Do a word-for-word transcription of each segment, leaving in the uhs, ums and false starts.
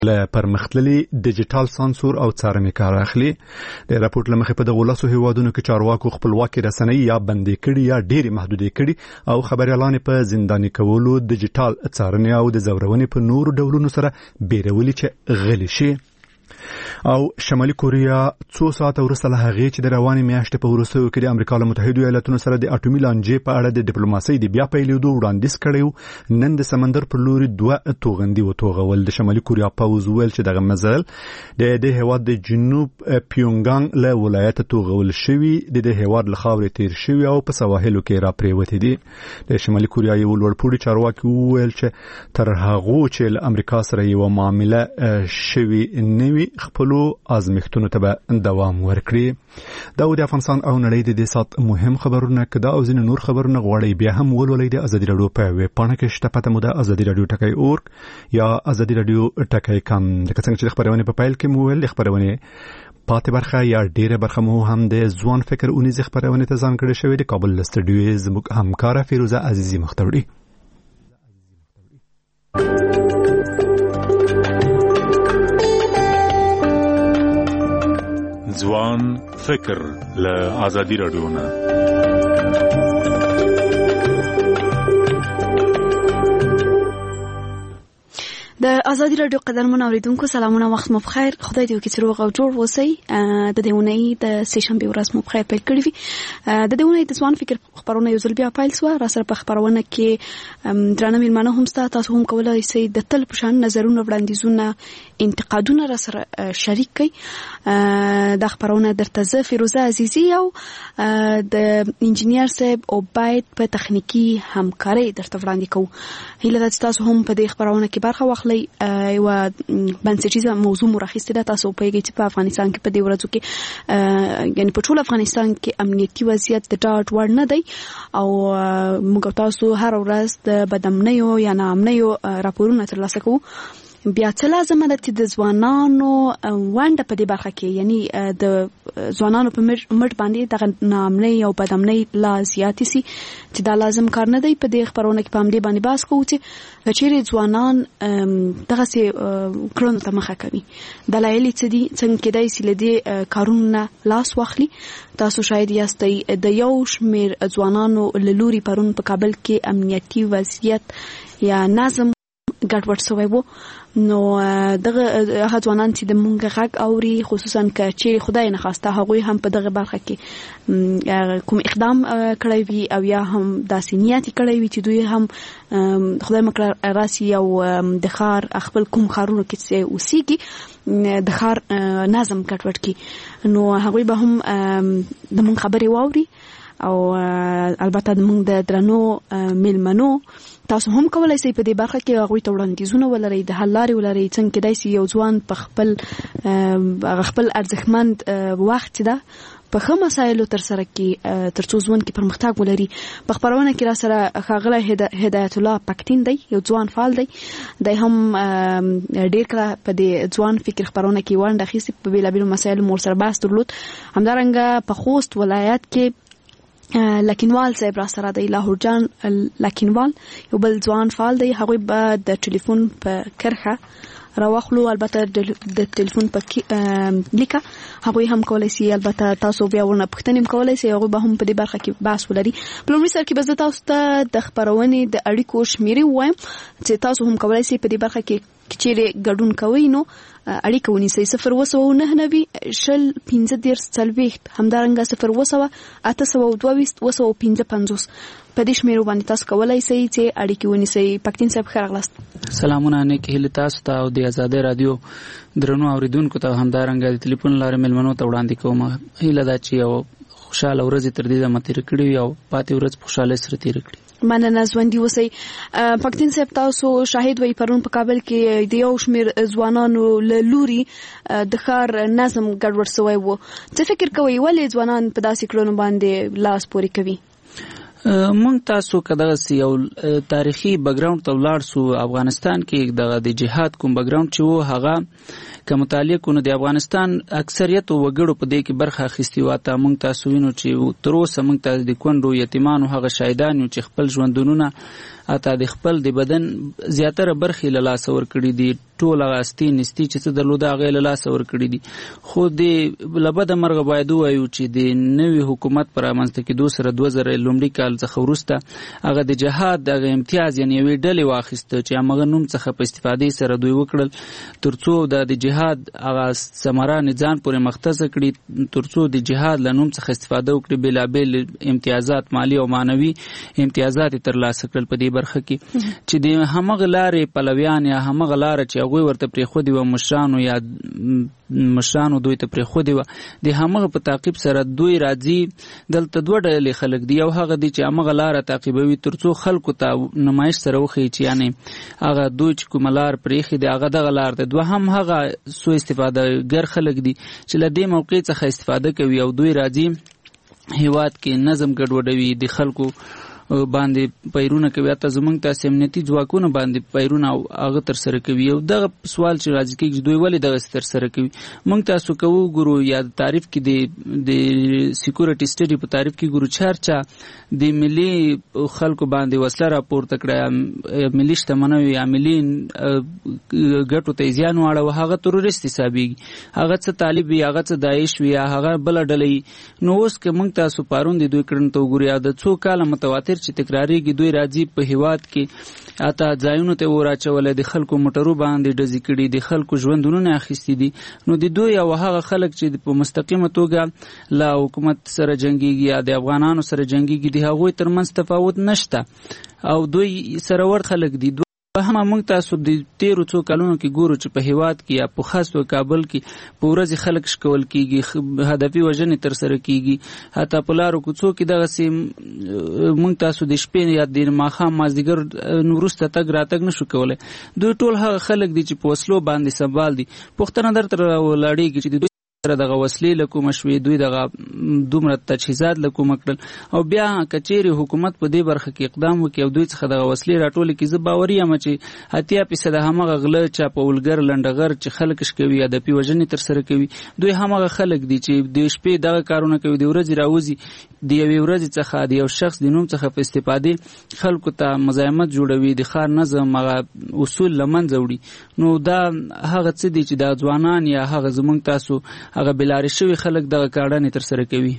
له پرمختللي ډیجیټل سانسور او څارنې کار اخلي. د راپورټ لمخې په دغه ولسو هیوادونو کې چارواکو خپلواکي رسنۍ یا بندي کړي یا ډېری محدودې کړي او خبريالان په زنداني کولو، ډیجیټل څارنې او د زورونې په نورو ډولونو سره بیرولي چې غلي شي. او شمالي کوریا څو ساعته وروسته له هغې چې د روانې میاشتې په وروستیو کې د امریکا له متحدو ایالاتونو سره د اټومي لانجې په اړه د ډیپلوماسۍ د بیا پیلېدو وړاندیز کړی، نن د سمندر پر لوري دوه توغندي وتوغول. د شمالي کوریا پوځ ویل چې دغه مزل د دې هیواد د جنوب پیونګانګ له ولایت توغول شوی، د دې هیواد له خاورې تیر شوی او په سواحلو کې را پریوتې دي. د شمالي کوریا یو لوړپوړي چارواکي ویل چې تر هغه چې له امریکا سره یو معامله شوی نوي خپلو ازمختونو ته به دوام ورکړي. دا د افغانستان او نړۍ د دې سات مهم خبرونه کده او ځینې نور خبرونه غواړي بیا هم ولولئ د ازادي رادیو په ویب پاڼه کې شته پته مو د ازادي رادیو ټکی اورګ یا ازادي رادیو ټکی کم. د څنګه چې خبرونه په پایل کې مو ویل خبرونه پاتې برخه یا ډیره برخه مو هم د ځوان فکر اونیز خبرونه ته ځان کړی شوی د کابل استودیو زموږ همکار فیروزه عزیزی مختوری. ځوان فکر له ازادي رادیو نه. د ازادي رادیو قدرمن اوریدونکو سلامونه، وخت مو بخیر. خدای دې وکړي چې روغ او جوړ اوسئ. د دې اونۍ د سه شنبه ورځ مو بخیر پیل کړی وي. د دې اونۍ د ځوان فکر خبرونه یو ځل بیا پیل شو. را سره په خبرونه کې درانه میلمانه هم ستا تاسو هم کولای شئ د تل په شان نظرونه، وړاندیزونه، انتقادونه را سره شریک کړئ. د خبرونه درته زه فیروزه عزیزی او د انجینیر صاحب او باید په تخنیکی همکاري درته وړاندې کوو. هیله ده چې تاسو هم په دې خبرونه کې برخه واخلئ. یو بنسټیزه موضوع مرخصه ده. تاسو په یوه چې په افغانستان کې په دې ورځو کې یعنی په ټول افغانستان کې امنیتي وضعیت د ډاډ وړ نه دی او موږ تاسو هر ورځ د بدامنیو یا ناامنیو راپورونه ترلاسه کوو. بیا څه لازمه ده چې د ځوانانو ونډه په دې برخه کې یعنی د ځوانانو په مټ باندې دغه ناامنۍ او بدامنۍ لا زیاتې سي چې دا لازم کار نه دی. په دې خبرونه کې په همدې باندې بحث کوو چې چیرې ځوانان دغسې کړنو ته مخه کوي، دلایل یې څه دي، څنګه کېدای سي له دې کارونو نه لاس واخلي. تاسو شاید یاستئ د یو شمېر ځوانانو له لوري پرون په کابل کې امنیتي وضعیت یا نظم ګډوډ شوی و. نو دغه هغه ځوانان چې د مونږ غږ اوري، خصوصا که چې خدای نه خواسته هغوی هم په دغه برخه کې کوم اقدام کړی وي او یا هم داسې نیت کړی وي چې دوی هم خدای مکړه راسي او د ښار خپل کوم ښارونو کې اوسېږي د ښار نظم ګډوډ کړي، نو هغوی به هم د مونږ خبرې واوري او البته د مونږ د درنو میلمنو تاسو هم کولای شئ په دې برخه کې هغوی ته وړاندیزونه ولرئ، د حل لارې ولرئ، څنګه کېدای سي یو ځوان په خپل خپل ارزښتمند وخت چې ده په ښه مسایلو تر سره کې تر څو ژوند کې پرمختګ ولري. په خبرونه کې را سره ښاغلی هدایت الله پکتین دی، یو ځوان فعال دی. دی هم ډېر کله په دې ځوان فکر خبرونه کې ونډه اخیستې، په بېلابېلو مسایلو مو ورسره بحث درلود. همدارنګه په خوست ولایت کې لکینوال صاحب را سره دی، لاهور جان لکینوال یو بل ځوان فعال دی. هغوی به د ټلیفون په کرښه راوخلو، البته د ټلیفون په لیکه هغوی هم کولای سي، البته تاسو بیا ورنه پوښتنې هم کولای سي، هغوی به هم په دې برخه کې بحث ولري. په لومړي سر کې به زه تاسو ته د خپرونې د اړیکو شمیرې ووایم چې تاسو هم کولای سي په دې برخه کې چیرې ګډون کوئ نو اړیکه ونیسئ. صفر اوه سوه نهه نوي شل پنځه دېرش څلوېښت، همدارنګه صفر اوه سوه اته سوه دوه ویشت اوه سوه پنځه پنځوس. په دې شمیرو باندې تاسو کولای سئ چې اړیکې ونیسئ. پکتین صاحب ښه راغلاست. سلامونه، نیکې هیلې تاسو ته او د ازادۍ رادیو درنو اوریدونکو ته، همدارنګه د ټلیفون لارې میلمنو ته وړاندې کوم. هیله ده چې یو خوشحاله ورځ تر دې دمه تېره کړې وي او پاتې ورځ په خوشحالۍ سره تېره کړي. مننه، ژوندي اوسئ. پکتین صاحب تاسو شاهد وئ پرون په کابل کې د یو شمېر ځوانانو له لوري د ښار نظم ګډوډ شوی و. څه فکر کوئ ولې ځوانان په داسې کړنو باندې لاس پورې کوي؟ مونږ تاسو که دغسې یو تاریخي بګراونډ ته ولاړ سو، افغانستان کې دغه د جهاد کوم بګراونډ چې و هغه که مطالعه کو نو د افغانستان اکثریت وګړو په دې کې برخه اخیستې وه. ته مونږ تاسو وینو چې تر اوسه مونږ ته د کونډو یتیمانو هغه شهیدان یو چې خپل ژوندونونه اته د خپل د بدن زیاتره برخې له لاس ور کړی دي ټول غاستي نستي چې څه درلوده هغه له لاس ور کړی دي خو د لبد مرغ باید وایو چې د نوي حکومت پر امنځته کې دوه سره دوه زره لومړي کال څخه وروسته هغه د جهاد د امتیاز یعنی وی ډلې واخیسته چې هغه نوم څخه په استفادې سره دوی وکړل ترڅو د جهاد هغه ثمره نظام پورې مختص کړي ترڅو د جهاد له نوم څخه استفاده وکړي بلابل امتیازات مالی او مانوي امتیازات ترلاسه کړل په دې برخه کې چې د همغه لارې پلویان یا همغه لار چې هغه ورته پرې خو دی و مشرانو یا مشرانو دوی ته پرې خو دی و د همغه په تعقیب سره دوی راځي دلته دوه ډلې خلک دی یو هغه دی چې همغه لار تعقیبوي ترڅو خلکو ته نمایش سره وخی چې یعنی هغه دوی چې کوم لار پرې خې دی هغه دغه لار ده دوه هم هغه سو استفاده ګر خلک دی چې له دې موقع څخه استفاده کوي او دوی راځي هیواد کې نظم ګډوډوي د خلکو باندې پیرونه کوي ته زمونږ تاسو امنیتي ځواکونه باندې پیرونه هغه تر سره کوي او دغه سوال چې راځي کې دوی ولې دغه تر سره کوي مونږ تاسو کوو ګورو یا تعریف کې د د سکیورټي سټډي په تعریف کې ګورو چارچا د ملي خلکو باندې وسله راپورته کړه ملي شتمنوي یا ملي ګټو ته زیان واړه هغه تروریست حسابيږي هغه څه طالب وي هغه څه داعش وي هغه بل ډلې نو اوس که مونږ تاسو پارون د دوی کړن ته ګورو یا د څو کاله متواتر چې تکراریږي دوی راځي په هیواد کې اته ځایونو ته وراچولې د خلکو موټرو باندې ډزې کړي د خلکو ژوندونه اخیستي دي نو د دوی او هغه خلک چې په مستقیمه توګه لا حکومت سره جنگيږي یا د افغانانو سره جنگيږي د هغوی ترمنځ تفاوت نشته او دوی سره ور خلک دي هم موږ تاسو د تیرو څو کلونو کې ګورو چې په هیواد کې یا په خاص په کابل کې په ورځ خلک شکول کیږي هدفي وژنې تر سره کیږي حتی په لارو کوڅو کې دغه سیم موږ تاسو د شپې یا د ماښام مازدیګر نورسته تګ راتګ نشو کولای دوی ټول هغه خلک دي چې په وسلو باندې سنبال دي پښتنه درته ولاړېږي چې سره دغه وسلې له کومه شوې دوی دغه دومره تجهیزات له کومه کړل او بیا کچېرې حکومت په دې برخه کې اقدام وکړي او دوی څخه دغه وسلې راټولې کړي زه باوري یم چې اتیا فیصده همغه غله چاپولګر لنډغر چې خلک شکوي یا د پی وژنې تر سره کوي دوی همغه خلک دي چې د شپې دغه کارونه کوي د ورځې راوځي د یوې ورځې څخه د یو شخص د نوم څخه په استفادې خلکو ته مزاحمت جوړوي د ښار نظم هغه اصول له منځه وړي نو دا هغه څه دي چې دا ځوانان یا هغه زموږ تاسو هغه بلارې شوي خلک دغه کارډانې تر سره کوي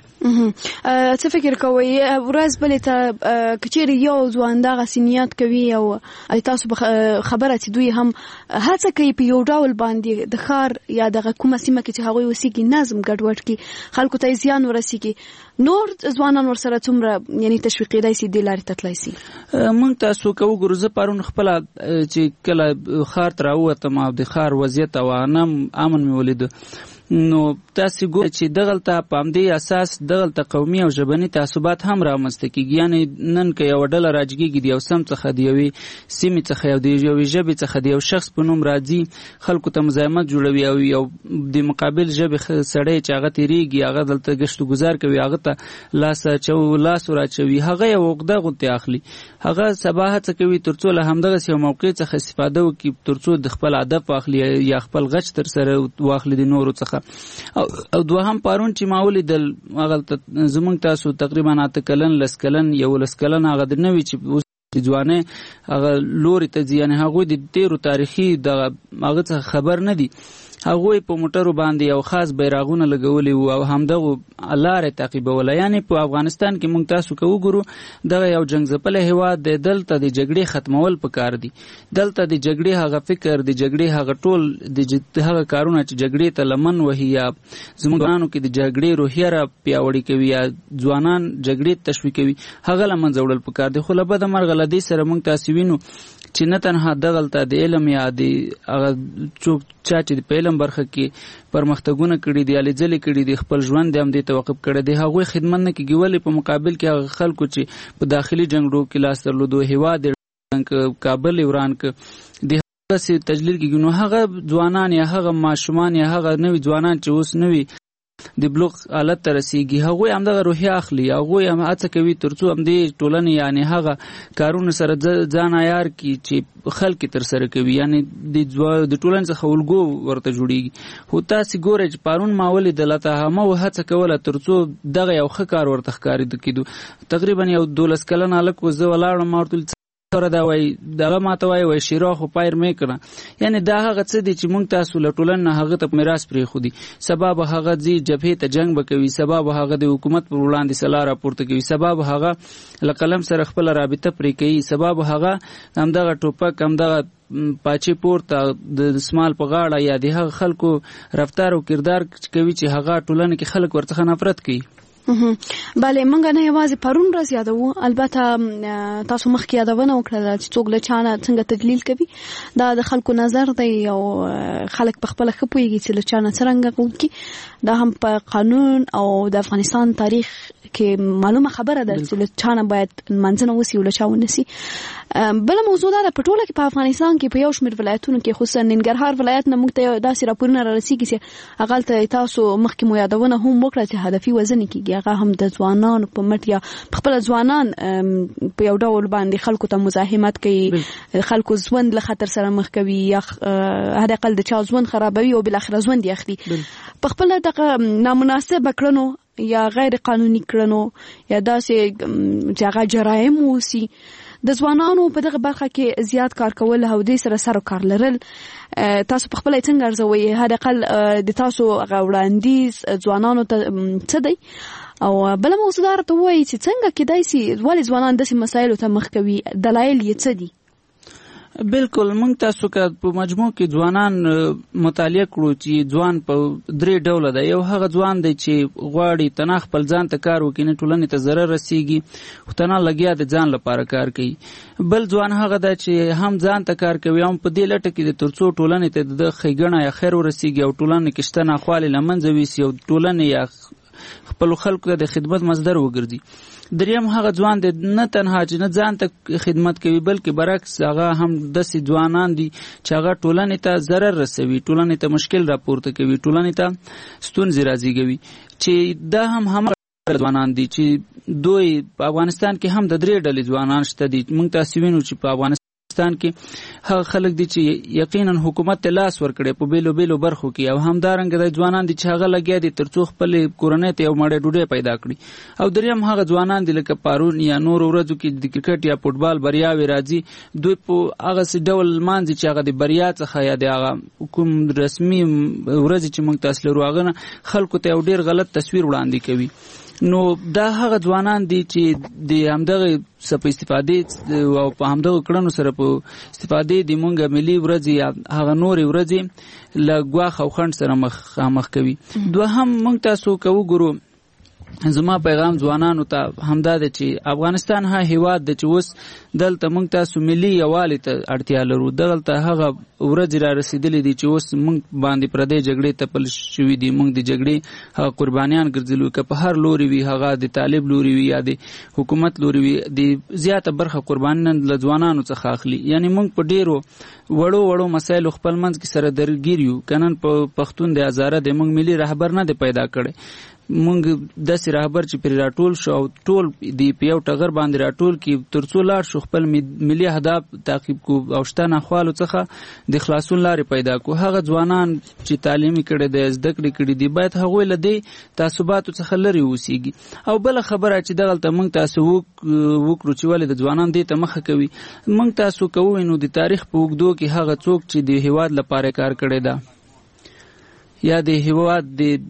څه فکر کوئ ورځ بلې ته کچېرې یو ځوان دغه سنیات کوي او تاسو خبره چې دوی هم هڅه کوي په یو ډول باندې د ښار یا دغه کومه سیمه کې چې هغوی اوسېږي نظم ګډوډ کړي خلکو ته زیان ورسېږي نور ځوانان ورسره څومره یعنی تشویقېدای شي دې لارې ته تللی شي موږ تاسو کوو ګورو زه پرون خپله چې کله ښار ته راووتم او د ښار وضعیت او امن مې ولیده نو تاسو ګورئ چې دغلته په همدې اساس دغلته قومي او ژبني تعصبات هم رامنځته کېږي یعنې نن که یوه ډله راجګېږي د یو سم څخه د یوې سیمې څخه یا د یوې ژبې څخه د یو شخص په نوم راځي خلکو ته مزاحمت جوړوي او یو د مقابل ژبې سړی چې هغه تېرېږي هغه دلته ګشت و گذار کوي هغه ته لاس اچو لاس ور هغه یو عقده غوندې اخلي هغه سبا هڅه کوي تر څو له همدغسې یو موقع څخه استفاده وکړي تر څو د خپل هدف واخلي یا خپل غچ تر سره واخلي د نورو څخه او او دوهم پارون چې ما ولیدل هغه زمونږ تاسو تقریبا اته کلن لس کلن یولس کلن هغه د نوي چې د ځوانۍ هغه لوري ته ځي یعنې هغوی د تیرو تاریخي دغه هغه څخه خبر نه دي هغوی په موټرو باندې یو خاص بیرغونه لګولي وو او همدغو لارې تعقیبوله یعنې په افغانستان کې موږ تاسو که وګورو دغه یو جنګ ځپلی هیواد دی دلته د جګړې ختمول پکار دي دلته د جګړې هغه فکر د جګړې هغه ټول د هغه کارونه چې جګړې ته لمن وهي یا زموږ ځوانانو کې د جګړې روحیه را پیاوړې کوي یا ځوانان جګړې تشویقوي هغه له منځه وړل پکار دي خو له بده مرغه له دې سره موږ تاسو وینو چې نه تنها دغلته د علم یا د هغه څوک چا چې په علم برخه کې پرمختګونه کړي دي هلې ځلې کړي دي خپل ژوند یې همدې ته وقف کړی دی هغوی خدمت نه کېږي ولې په مقابل کې هغه خلکو چې په داخلي جنګړو کې لاس درلودو هېواد یې کابل یې وران که د هغسې تجلیل کېږي نو هغه ځوانان یا هغه ماشومان یا هغه نوي ځوانان چې اوس نوي د بلوغ حالت ته رسیږي هغوی همدغه روحیه اخلي هغوی هم هڅه کوي تر څو همدې ټولنې یعنې هغه کارونه سره ځان عیار کړي چې خلک تر سره کوي یعنې د ټولنې څخه الګو ورته جوړېږي خو تاسې ګورئ چې پرون ما ولیدل ته همه هڅه کوله تر څو دغه یو ښه کار ورته ښکارېده کېدو تقریبا یو دولس کلن هلک و زه ولاړم ما ورته سره دا وای دغه ماته وای وای شیرا خو پایر مې کړه یعنی دا هغه څه دي چې موږ تاسو له ټولنې هغه ته میراث پرې خو دي سبب هغه ځي جبهې ته جنگ بکوي سبب هغه د حکومت پر وړاندې سلا راپورته کوي سبب هغه له قلم سره خپل رابطه پرې کوي سبب هغه همدغه ټوپک همدغه پاچې پورته د سمال په غاړه یا د هغه خلکو رفتار او کردار کوي چې هغه ټولنه کې خلک ورڅخه نفرت کوي. بله منګه نه یوازې پرون ورځ یادوو البته تاسو مخکې یادونه وکړه چې څوک له چانه څنګه تدلیل کوي دا د خلکو نظر دی او خلک په خپل ښه پوهیږي چې له چانه څرنګه کوي دا هم په قانون او د افغانستان تاریخ کې معلومه خبره ده چې له چانه باید منځنه وسی او له چا ونسی. بل موضوع دا په ټوله کې په افغانستان کې په یو شمېر ولایتونو کې خصوصا ننګرهار ولایت نه موږ ته داسې راپورونه را رسیږي چې هغه ته تاسو مخکې مو یادونه هم وکړه چې هدفي وزن کېږي هغه هم د ځوانانو په مټ یا خپل ځوانان په یو ډول باندې خلکو ته مزاحمت کوي خلکو ژوند له خطر سره مخ کوي یا هر اقل د چا ژوند خرابوي او بل اخر ژوند یې اخلي په خپل دغه نامناسب کړنو یا غیر قانوني کړنو یا داسې چې هغه جرایم وسی د ځوانانو په دغه برخه کې زیات کار کول او د سره سره کار لرل تاسو په خپل څنګه ارزوي هر اقل د تاسو وړاندیز ځوانانو ته څه دی او بل موضوع دا ته وایي چې څنګه کېدای شي ولې ځوانان داسې مسایلو ته مخ کوي دلایل یې څه دي؟ بالکل موږ تاسو که په مجموع کې ځوانان مطالعه کړو چې ځوان په درې ډوله ده یو هغه ځوان دی چې غواړي تنه خپل ځان ته کار وکړي نه ټولنې ته ضرر رسیږي خو تنه لګیا د ځان لپاره کار کوي بل ځوان هغه ده چې هم ځان ته کار کوي هم په دې لټه کې د ترڅو ټولنې ته د ښېګڼه یا خیر ورسیږي او ټولنې کې شته ناخوالې له منځه ویسي او ټولنې یا خپل خلکو ته د خدمت مصدر وګرځي. دریم هغه ځوان دی نه تنها چې نه ځان ته خدمت کوي بلکې برعکس هغه هم داسې ځوانان دي چې هغه ټولنې ته ضرر رسوي ټولنې ته مشکل راپورته کوي ټولنې ته ستونزې رازیږوي چې دا هم هم ځوانان دي چې دوی په افغانستان کې هم د درې ډلې ځوانان شته دي موږ تاسو وینو چې په افغانستان کې هغه خلک دي چې یقینا حکومت ته لاس ورکړي په بیلو بیلو برخو کې او همدارنګه د ځوانان دي چې هغه لګیا دي ترڅو خپل کورنۍ ته یو مړی ډوډۍ پیدا کړي او دریم هغه ځوانان دي لکه پارون یا نور ورځو کې د کرکټ یا فوټبال بریاوې راځي دوی په هغه څه ډول مانځي چې هغه د بریا څخه یا د هغه کوم رسمي ورځ چې موږ تاسو لرو هغه خلکو ته یو ډیر غلط تصویر وړاندې کوي نو دا هغه ځوانان دي چې د همدغه څخه استفادې او په همدغه کړنو سره په استفادې د مونږه ملي ورځي یا هغه نورې ورځي له ګواښ او خنډ سره مخامخ کوي. دوهم مونږ تاسو که وګورو زما پیغام ځوانانو ته همدا ده چې افغانستان ها هیواد ده چې اوس دلته مونږ تاسو ملي یووالي ته اړتیا لرو دلته هغه ورځې را رسېدلې دي چې اوس مونږ باندې پردۍ جګړې تپل شوي دي مونږ د جګړې هغه قربانیان ګرځېدلو که په هر لوري وي هغه د طالب لوري وي یا د حکومت لوري وي د زیاته برخه قربانیان له ځوانانو څخه اخلي یعنی مونږ په ډیرو وړو وړو مسایلو خپل منځ کې سره درګیر یو که نن په پښتون د هزاره د مونږ ملي رهبر نه دی پیدا کړی مونږ داسې رهبر چې پرې راټول شو او ټول د په یو ټغر باندې راټول کړي ترڅو لاړ شو خپل ملي اهداف تعقیب کړو او شته ناخوالو څخه د خلاصون لارې پیدا کړو هغه ځوانان چې تعلیمي کړي دي زده کړې کړي دي باید هغوی له دې تعصباتو څخه لرې اوسیږي او بله خبره چې دغلته مونږ تاسو وکړو چې ولې د ځوانان دې ته مخه کوي مونږ تاسو کوو نو د تاریخ په اوږدو کې هغه څوک چې د هیواد لپاره کار کړی ده یا د هیواد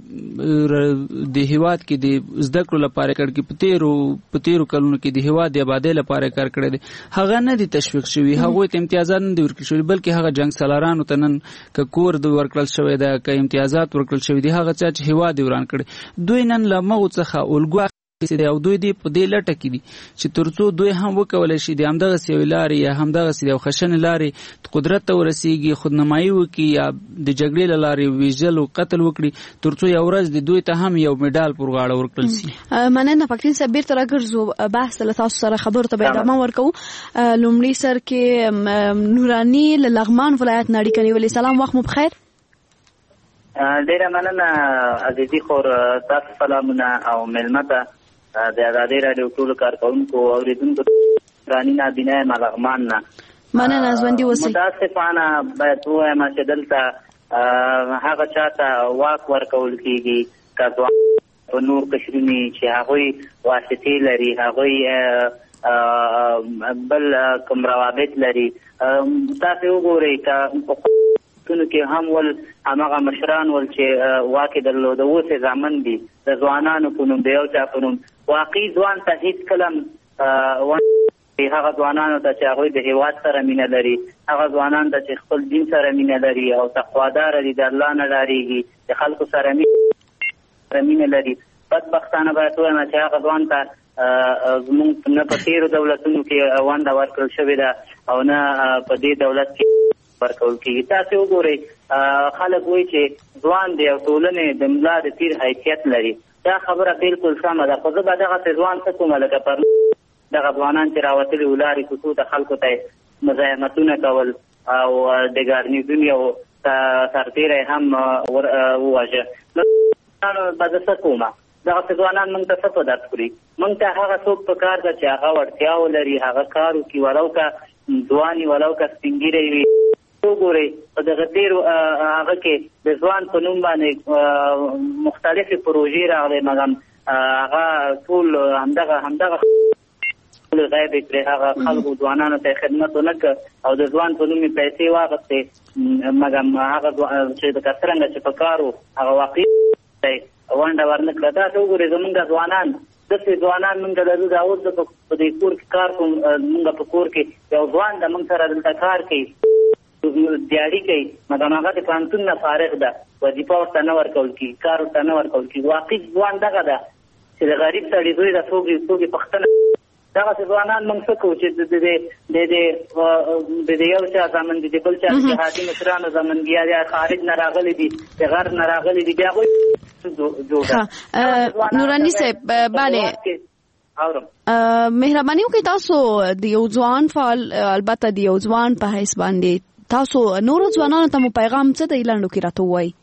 د هیواد کې د زده کړو لپاره کړ کې په تیرو په تیرو کلونو کې د هیواد د آبادۍ لپاره کار کړی دی هغه نه دي تشویق شوي هغوی ته امتیازات نه دي ورکړل شوي بلکې هغه جنګ سالارانو ته نن که کور د ورکړل شوی ده که امتیازات ورکړل شوي دي هغه چا چې هیواد یې وران کړی دوی نن له مغو څخه الګو او دوی دی په دې لټه کې دي چې ترڅو دوی هم وکولای شي د همدغه سیوی لارې یا همدغه سیو خشنې لارې قدرت ته ورسیږي خودنمایي وکړي یا د جګړې له لارې ویژل او قتل وکړي ترڅو یو ورځ د دوی ته هم یو میډال پر غاړه ورکړل شي. مننه فقرین صاحب بیرته راګرځو بحث له تاسو سره خبرو ته به ادامه ورکوو. لومړی سر کې نوراني له لغمان ولایت نه اړیکه نیولې. سلام وخت مو بخیر. ډیره مننه عزیزي خور تاسو سلامونه او مېلمه ته د ازادي راډیو ټولو کارکوونکو او اوریدونکو رانی نابینا لغمان نه مننه ژوندي اوسئ. متاسفانه باید ووایم چې دلته هغه چاته واک ورکول کېږي که ځوان په نور قشرونو چې هغوی واسطې لري هغوی بل کوم روابط لري. تاسو وګورئ که تونو کې هم ول هماغه مشران ول چې واقع درلود اوس ځامن دي د ځوانانو په نوم د یو چا په نوم واقعي ځوان ته هیڅ کلم هغه ځوانانو ته چې هغوی د هیواد سره مینه لري، هغه ځوانان ته چې خپل دین سره مینه لري او تقواداره دي، د الله نه ډارېږي، د خلکو سره مینه لري. بدبختانه باید ووایم چې هغه ځوان ته زموږ نه په تېرو دولتونو کې ونډه ورکړل شوې ده او نه په دې دولت کې ورکول کېږي. تاسې وګورئ خلک وایي چې ځوان دی او ټولنې د ملا د تیر حیثیت لري. دا خبره بالکل سمه ده، خو زه به دغسې ځوان څه کومه لکه پر دغه ځوانان چې راوتلي وو لارې کوڅو ته خلکو ته مزاحمتونه کول او د ګارنیزون یو سرتېری هم وواژه. نو به زه څه کومه؟ دغسې ځوانان موږ ته څه په درد خوري؟ موږ ته هغه څوک په کار ده چې هغه وړتیا ولري، هغه کار وکړي، ولو که ځوان وي ولو که سپین ږیری وي. وګورئ په دغه تېرو هغه کې د ځوان په نوم باندې مختلفې پروژې راغلې، مګر هغه ټول همدغه همدغه غیب کړې، هغه خلکو ځوانانو ته خدمت ونه کړ او د ځوان په نوم یې پیسې واخیستې، مګر هغه چې د څرنګه چې په کار و هغه واقعي ونډه ورنه کړه. تاسو وګورئ زمونږ ځوانان داسې ځوانان موږ لرو، دا اوس په دې کور کې کار کوم، موږ په کور کې یو ځوان د موږ سره دلته کار کوي، دیاړي کوي، مګر هغه د پوهنتون نه فارغ ده، وظیفه ورته نه ورکول کېږي، کار ورته نه ورکول کېږي. واقعي ځوان دغه ده چې د غریب سړي زوی ده، څوک څوک پښتنه. دغسې ځوانان موږ څه کوو چې د یو چا زمن دي، د بل چا جهادي مشرانو زمن دي، یا خارج نه راغلي دي، د غرب نه راغلي دي، بیا هغوی نوراني صاحب بله مهرباني وکړئ تاسو د یو ځوان فعال البته د یو ځوان په حیث باندې تاسو نورو ځوانانو ته مو پیغام څه دی لنډو کې راته ووایئ؟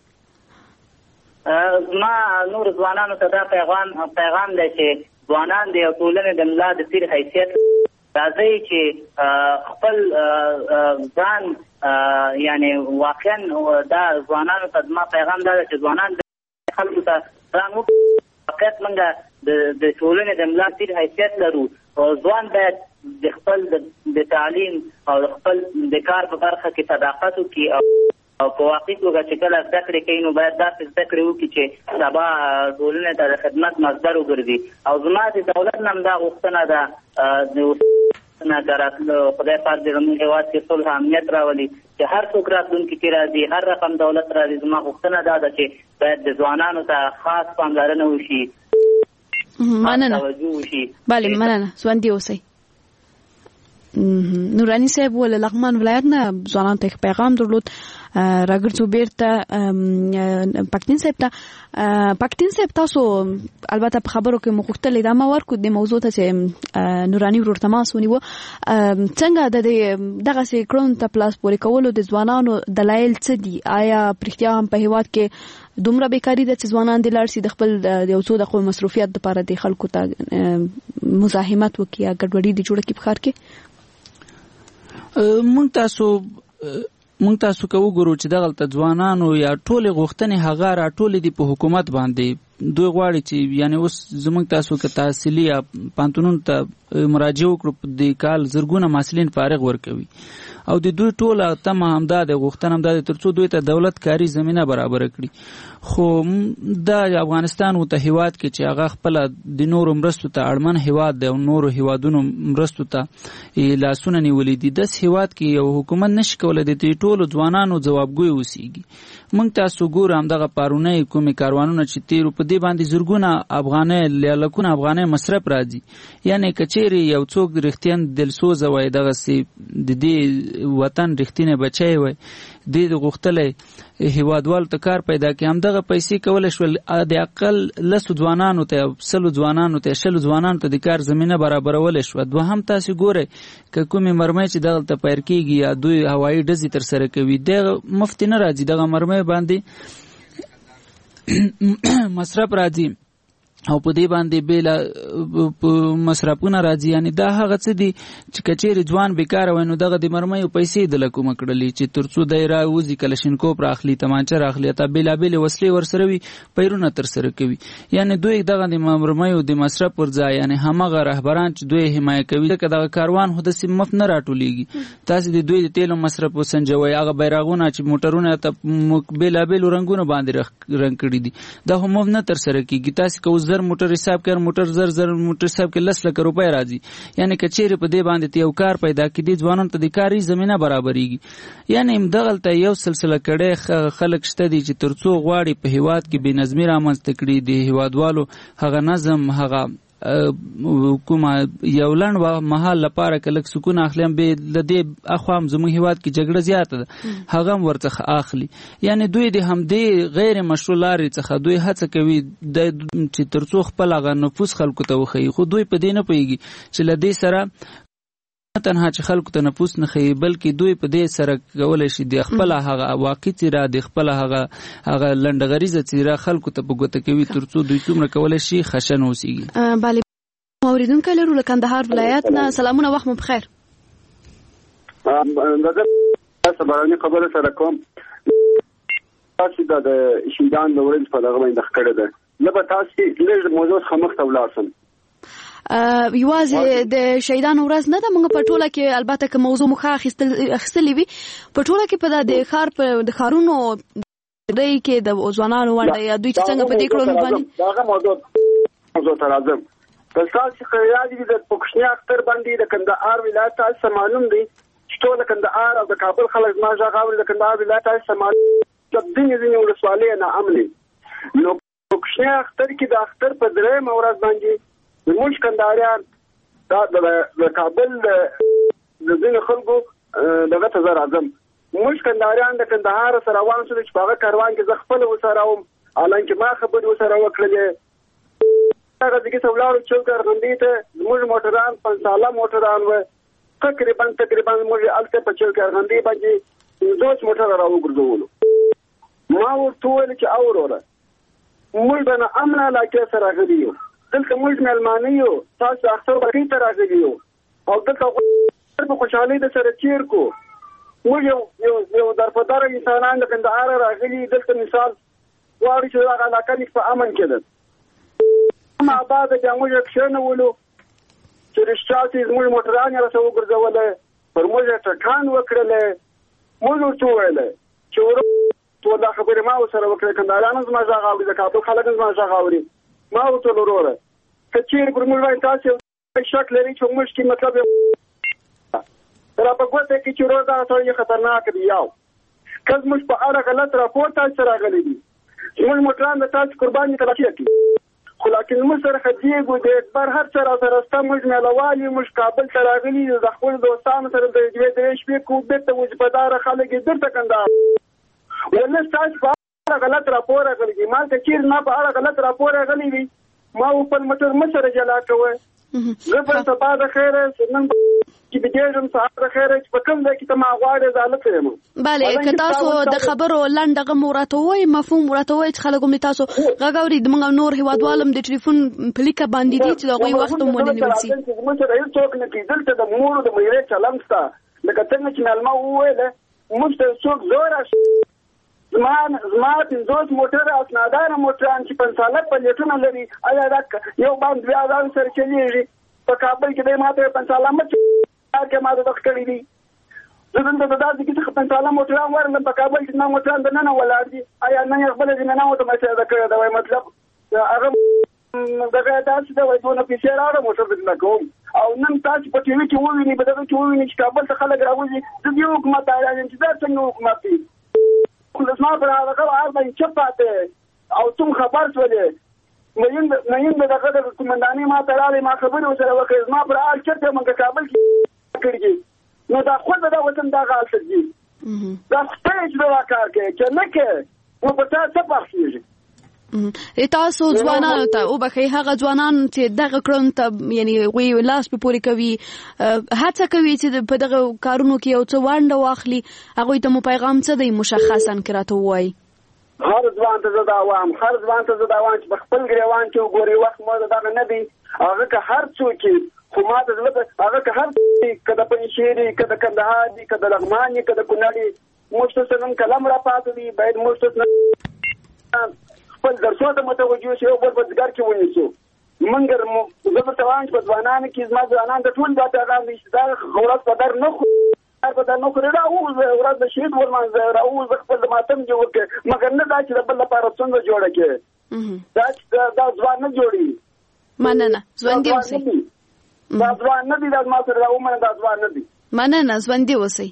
ما نورو ځوانانو ته دا پیغام پیغام دی چې ځوانان د یو ټولنې د ملا د تیر حیثیت راځئ چې خپل ځان یعنې واقعا دا ځوانانو ته زما پیغام دا دی چې ځوانان خلکو ته ځان وکړي. واقعیت موږ د ټولنې د ملا تیر حیثیت لرو او ځوان باید د خپل د تعلیم او خپل د کار په برخه کې صداقت وکړي او په واقعي توګه چې کله زده کړې کوي نو باید داسې زده کړې وکړي چې سبا ټولنې ته د خدمت مصدر وګرځي. او زما د دولت نه هم دا غوښتنه ده خدای پاک دې زموږ هېواد کې صلح امنیت راولي چې هر څوک راتلونکي کې راځي، هر رقم دولت راځي، زما غوښتنه دا ده چې باید د ځوانانو ته خاص پاملرنه وشي، مننه توجه وشي. بله مننه، ژوندي اوسئ. نوراني صاحب ول لغمان ولایت نه ځوانانو ته پیغام درلود. راګرځو بیرته پاکتین صاحب ته. پاکتین صاحب تاسو البته په خبرو کې مخکتل دا ما ورکو د موضوع ته چې نوراني ورور تماس ونیو، څنګه د دغه سې کړون ته پلاس پورې کولو د ځوانانو دلایل څه دي؟ آیا پرختیا هم په هیواد کې دومره بیکاری ده چې ځوانان د لاړ شي د خپل یو څو دغه مصروفیت لپاره د خلکو ته مزاحمت وکړي یا ګډوډي د جوړه کې په ښار کې؟ مونږ تاسو مونږ تاسو کو وګورو چې دغلته ځوانانو یا ټولې غوښتنې هغه راټولې دي په حکومت باندې. دوی غواړي چې یعنی اوس زموږ تاسو که تحصیلي یا پانتونونو ته مراجعه وکړو د کال زرګونه محصلین فارغ ورکوي او د دوی ټوله تمه همدا ده، غوښتنه همدا ده ترڅو دوی ته دولت کاري زمینه برابره کړي. خو دا افغانستان وته هیواد کې چې هغه خپل د نورو مرستو ته اړمن هیواد دی او نورو هیوادونو مرستو ته لاسونه نیولې دي، داس هیواد کې یو حکومت نشي کولای د ټولو ځوانانو ځوابګوی وسیږي. موږ تاسو ګورو همدغه پارونی کومې کاروانونه چې تیرو په دې باندې زرګونه افغانۍ لکونه افغانۍ مصرف راځي. یعنی کچېرې یو څوک رښتین دلسوزه وای دغسې د دې وطن رښتینی بچی وای دې د غوښتلی هیوادوالو ته کار پیدا کړي، همدغه پیسې کولی شول د اقل لسو ځوانانو ته سلو ځوانانو ته شلو ځوانانو ته د کار زمینه برابرولی شوه. دوهم تاسې ګورئ که کومې مرمۍ چې دغلته پیر کېږي یا دوی هوایي ډزې ترسره کوي دغه مفتې نه راځي، دغه مرمۍ باندې مصرف راځي او په دې باندې بیل مصرفونه راځي. یعنی دا هغه څه دي چې کچېری ځوان بیکاره وای نو دغه د مرمۍ پیسې د لکوم کړلې چې ترڅو دایره وزي کلشینکوف راخلی تمانچه راخلی ته بیلابل وسلې ورسره وي پیرونه تر سره کوي. یعنی دوی دغه د مرمۍ د مصرف پر ځای یعنی همغه رهبران چې دوی حمایت کوي دغه دغه کاروان هدا سیم مف نه راټولېږي. تاسو د دوی د تیلو مصرف وسنجوي هغه بیرغونه چې موټرونه ته بیلابل رنگونه باندې رنگ کړی دي دا هم نه تر سره کیږي. تاسو کو زر موټر حساب کړ موټر زر زر موټر حساب کې لس لک روپۍ راځي. یعنی کچېره په دې باندې یو کار پیدا کړي ځوانانو ته د کاري زمينه برابرېږي. یعنی مدغلته یو سلسله کړي خلک شته دي چې ترڅو غواړي په هیواد کې بې نظمي رامنځته کړي د هیوادوالو هغه نظم هغه کومه یو لنډ و محل لپاره کلک سکون اخلم به د دې اخوام زموږ هیواد کې جګړه زیاته ده هغه ورڅخه اخلي. یعنی دوی د همدې غیر مشروع لارې څخه دوی هڅه کوي د چې ترڅو خپل هغه نفوذ خلکو ته وخی خو دوی په دې نه پوهیږي چې لدې سره تنها چې خلکو ته نفوذ نه خي بلکې دوی په دې سره کولای شي د خپل هغه واقعي تیرا د خپل هغه هغه لنډغریزه تیرا خلکو ته په ګوته کوي ترڅو دوی څومره کولای شي خشن اوسيږي. بله اوریدونکو لرو له کندهار ولایت نه سلامونه وخت مو بخیر. دغه سباراني خبره سره کوم تاسو د شیندان د ورځ په دغه باندې ښکړه ده نه به تاسو لږ موضوع خمخ ته ولاسم یوازې د شهیدانو ورځ نه ده موږ په ټوله کې البته که موضوع مخه اخیستلې وي په ټوله کې په د ښار په د ښارونو دای کې د ځوانانو ونډه یا دوی چې څنګه په دې کړو باندې داغه موضوع موضوع تر اعظم تاسو خیال دي د پښتني اختر باندې د کندهار ولایت تاسو معلوم دي چې ټول کندهار او د کابل خلک ما ژغاول د کندهار ولایت تاسو معلوم چې د دې ځینې ولسوالۍ نه عملي نو پښتني اختر کې د اختر په درې مورز باندې موږ کندهاریان دا د کابل د ځینې خلکو دغه ته زر اعظم موږ کندهاریان د کندهار سره روان شو چې په هغه کاروان کې زه خپل وسره وم حالانکه ما خبرې وسره وکړلې هغه ځکه چې ولاړو چوک ارغندې ته موږ موټران پنځاله موټران و تقریبا تقریبا موږ الته په چوک ارغندې باندې دوه موټر راوګرځولو ما ورته ویل چې اوروره موږ د امن علاقې سره غلي یو دلته موږ ملمانه یو تاسو اختر بقی ته راغلی یو او دلته په خوشحالۍ د سره چیر کو موږ یو یو یو درپدار انسانان د کندهار راغلي دلته مثال غواړي چې هغه علاقه کې په امن کې ده ما بعد د موږ کښنه ولو چې رښتیا موږ موټران را سو ګرځولې پر موږ ټکان وکړلې موږ ورته ویل چې ورو ټول خبره ما سره وکړه کندهارانو زما ځاغاوري د کابل خلک زما ځاغاوري ما ورته وروره کچیر پر موږ باندې تاسو شک لري چې موږ کې مطلب را په کوته کې چې روزه تاسو خطرناک دی یو کله موږ په اړه غلط راپور تاسو راغلي دي موږ موټران د تاسو قرباني تلاشي کوي خو لکه موږ سره خدیګو د اکبر هر څه را سره ست موږ نه لوالي موږ کابل ته راغلي د خپل دوستانو سره د دې درې شپې کو بیت وجبدار خلک درته کنده ولې تاسو په غلط راپور راغلي ما ته چیر نه په اړه غلط راپور راغلي وي ما په موټر مشره جلا کوي زه په سبا د خیره نن چې بجېږم سهار د خیره چې په کوم ځای کې ته ما غواړې زالت یم. بله که تاسو د خبرو لنډغه موراته وای مفهوم موراته وای چې خلک هم تاسو غاغوري د موږ نور هیوادوالم د ټلیفون پلیکه باندې دي چې هغه وخت مو نه نیولسي موږ سره یو څوک نه کیدل ته د مور د مېرې چلم ستا لکه څنګه چې ملما وویل موږ ته څوک زور زمان زمان پنځوس موټر اسنادار موټران چې پنځاله پلیټونه لري آیا دا یو باندې بیا ځان سره چلیږي په کابل کې د ماته پنځاله مچ کې ماته دښکړې دي زه دلته د داسې کې پنځاله موټران ورنه په کابل کې نه موټران د نن ولاړ دي آیا نه خپل دې نه وته مشه دا کړی دا مطلب هغه دغه تاسو د وایونه پیسې راغله موټر دې کوم او نن تاسو په ټي وي کې وویني په دغه کې وویني چې کابل ته خلک راوځي د یو حکومت اعلان چې دا څنګه حکومت دی زما پر هغه واه باندې چپاته او تم خبر شولې مېن مېن دغه د قومنداني ما ترالې ما خبرې وسره وکړې زما پر هغه چرته موږ کابل کې کړی نو دا خو دا وطن دا غال سړي دا ستې چې دا کار کوي چې نه کې نو په تاسو پخېږي تاسو ځوانانو ته او بخي هغه ځوانان چې دغه کړن ته یعنی وی لاس په پوری کوي هڅه کوي چې په دغه کارونو کې یو څه وانډه واخلي هغه ته مو پیغام څه دی مشخصا کراته وای هر ځوان ته زه دا وایم هر ځوان ته زه دا وایم چې په خپل ګریوان کې وګوري وخت مو دغه نه دی هغه که هر څوک خو ما ته زړه هغه که هر که د پنجشیر وي که د کندهار وي که د لغمان وي که د کونړ وي موږ ته نن قلم را پاتې دي باید موږ ته خپل درسونو ته متوجه شو او بل بزګر کې ونیسو موږ زه به ته وایم چې په ځوانانو کې زما ځوانان د ټول دا پیغام دی چې دا ورځ په در نه خوري په در نه خوري راووځه ورځ د شهید ولمانځه راووځه خپل د ماتم جوړ کړه مګر نه دا چې د بل لپاره څنګه جوړه کړې دا دا ځوان نه جوړي مننه ژوندي اوسئ دا ځوان نه دي دا ما سره راومنه دا ځوان نه دي مننه ژوندي اوسئ.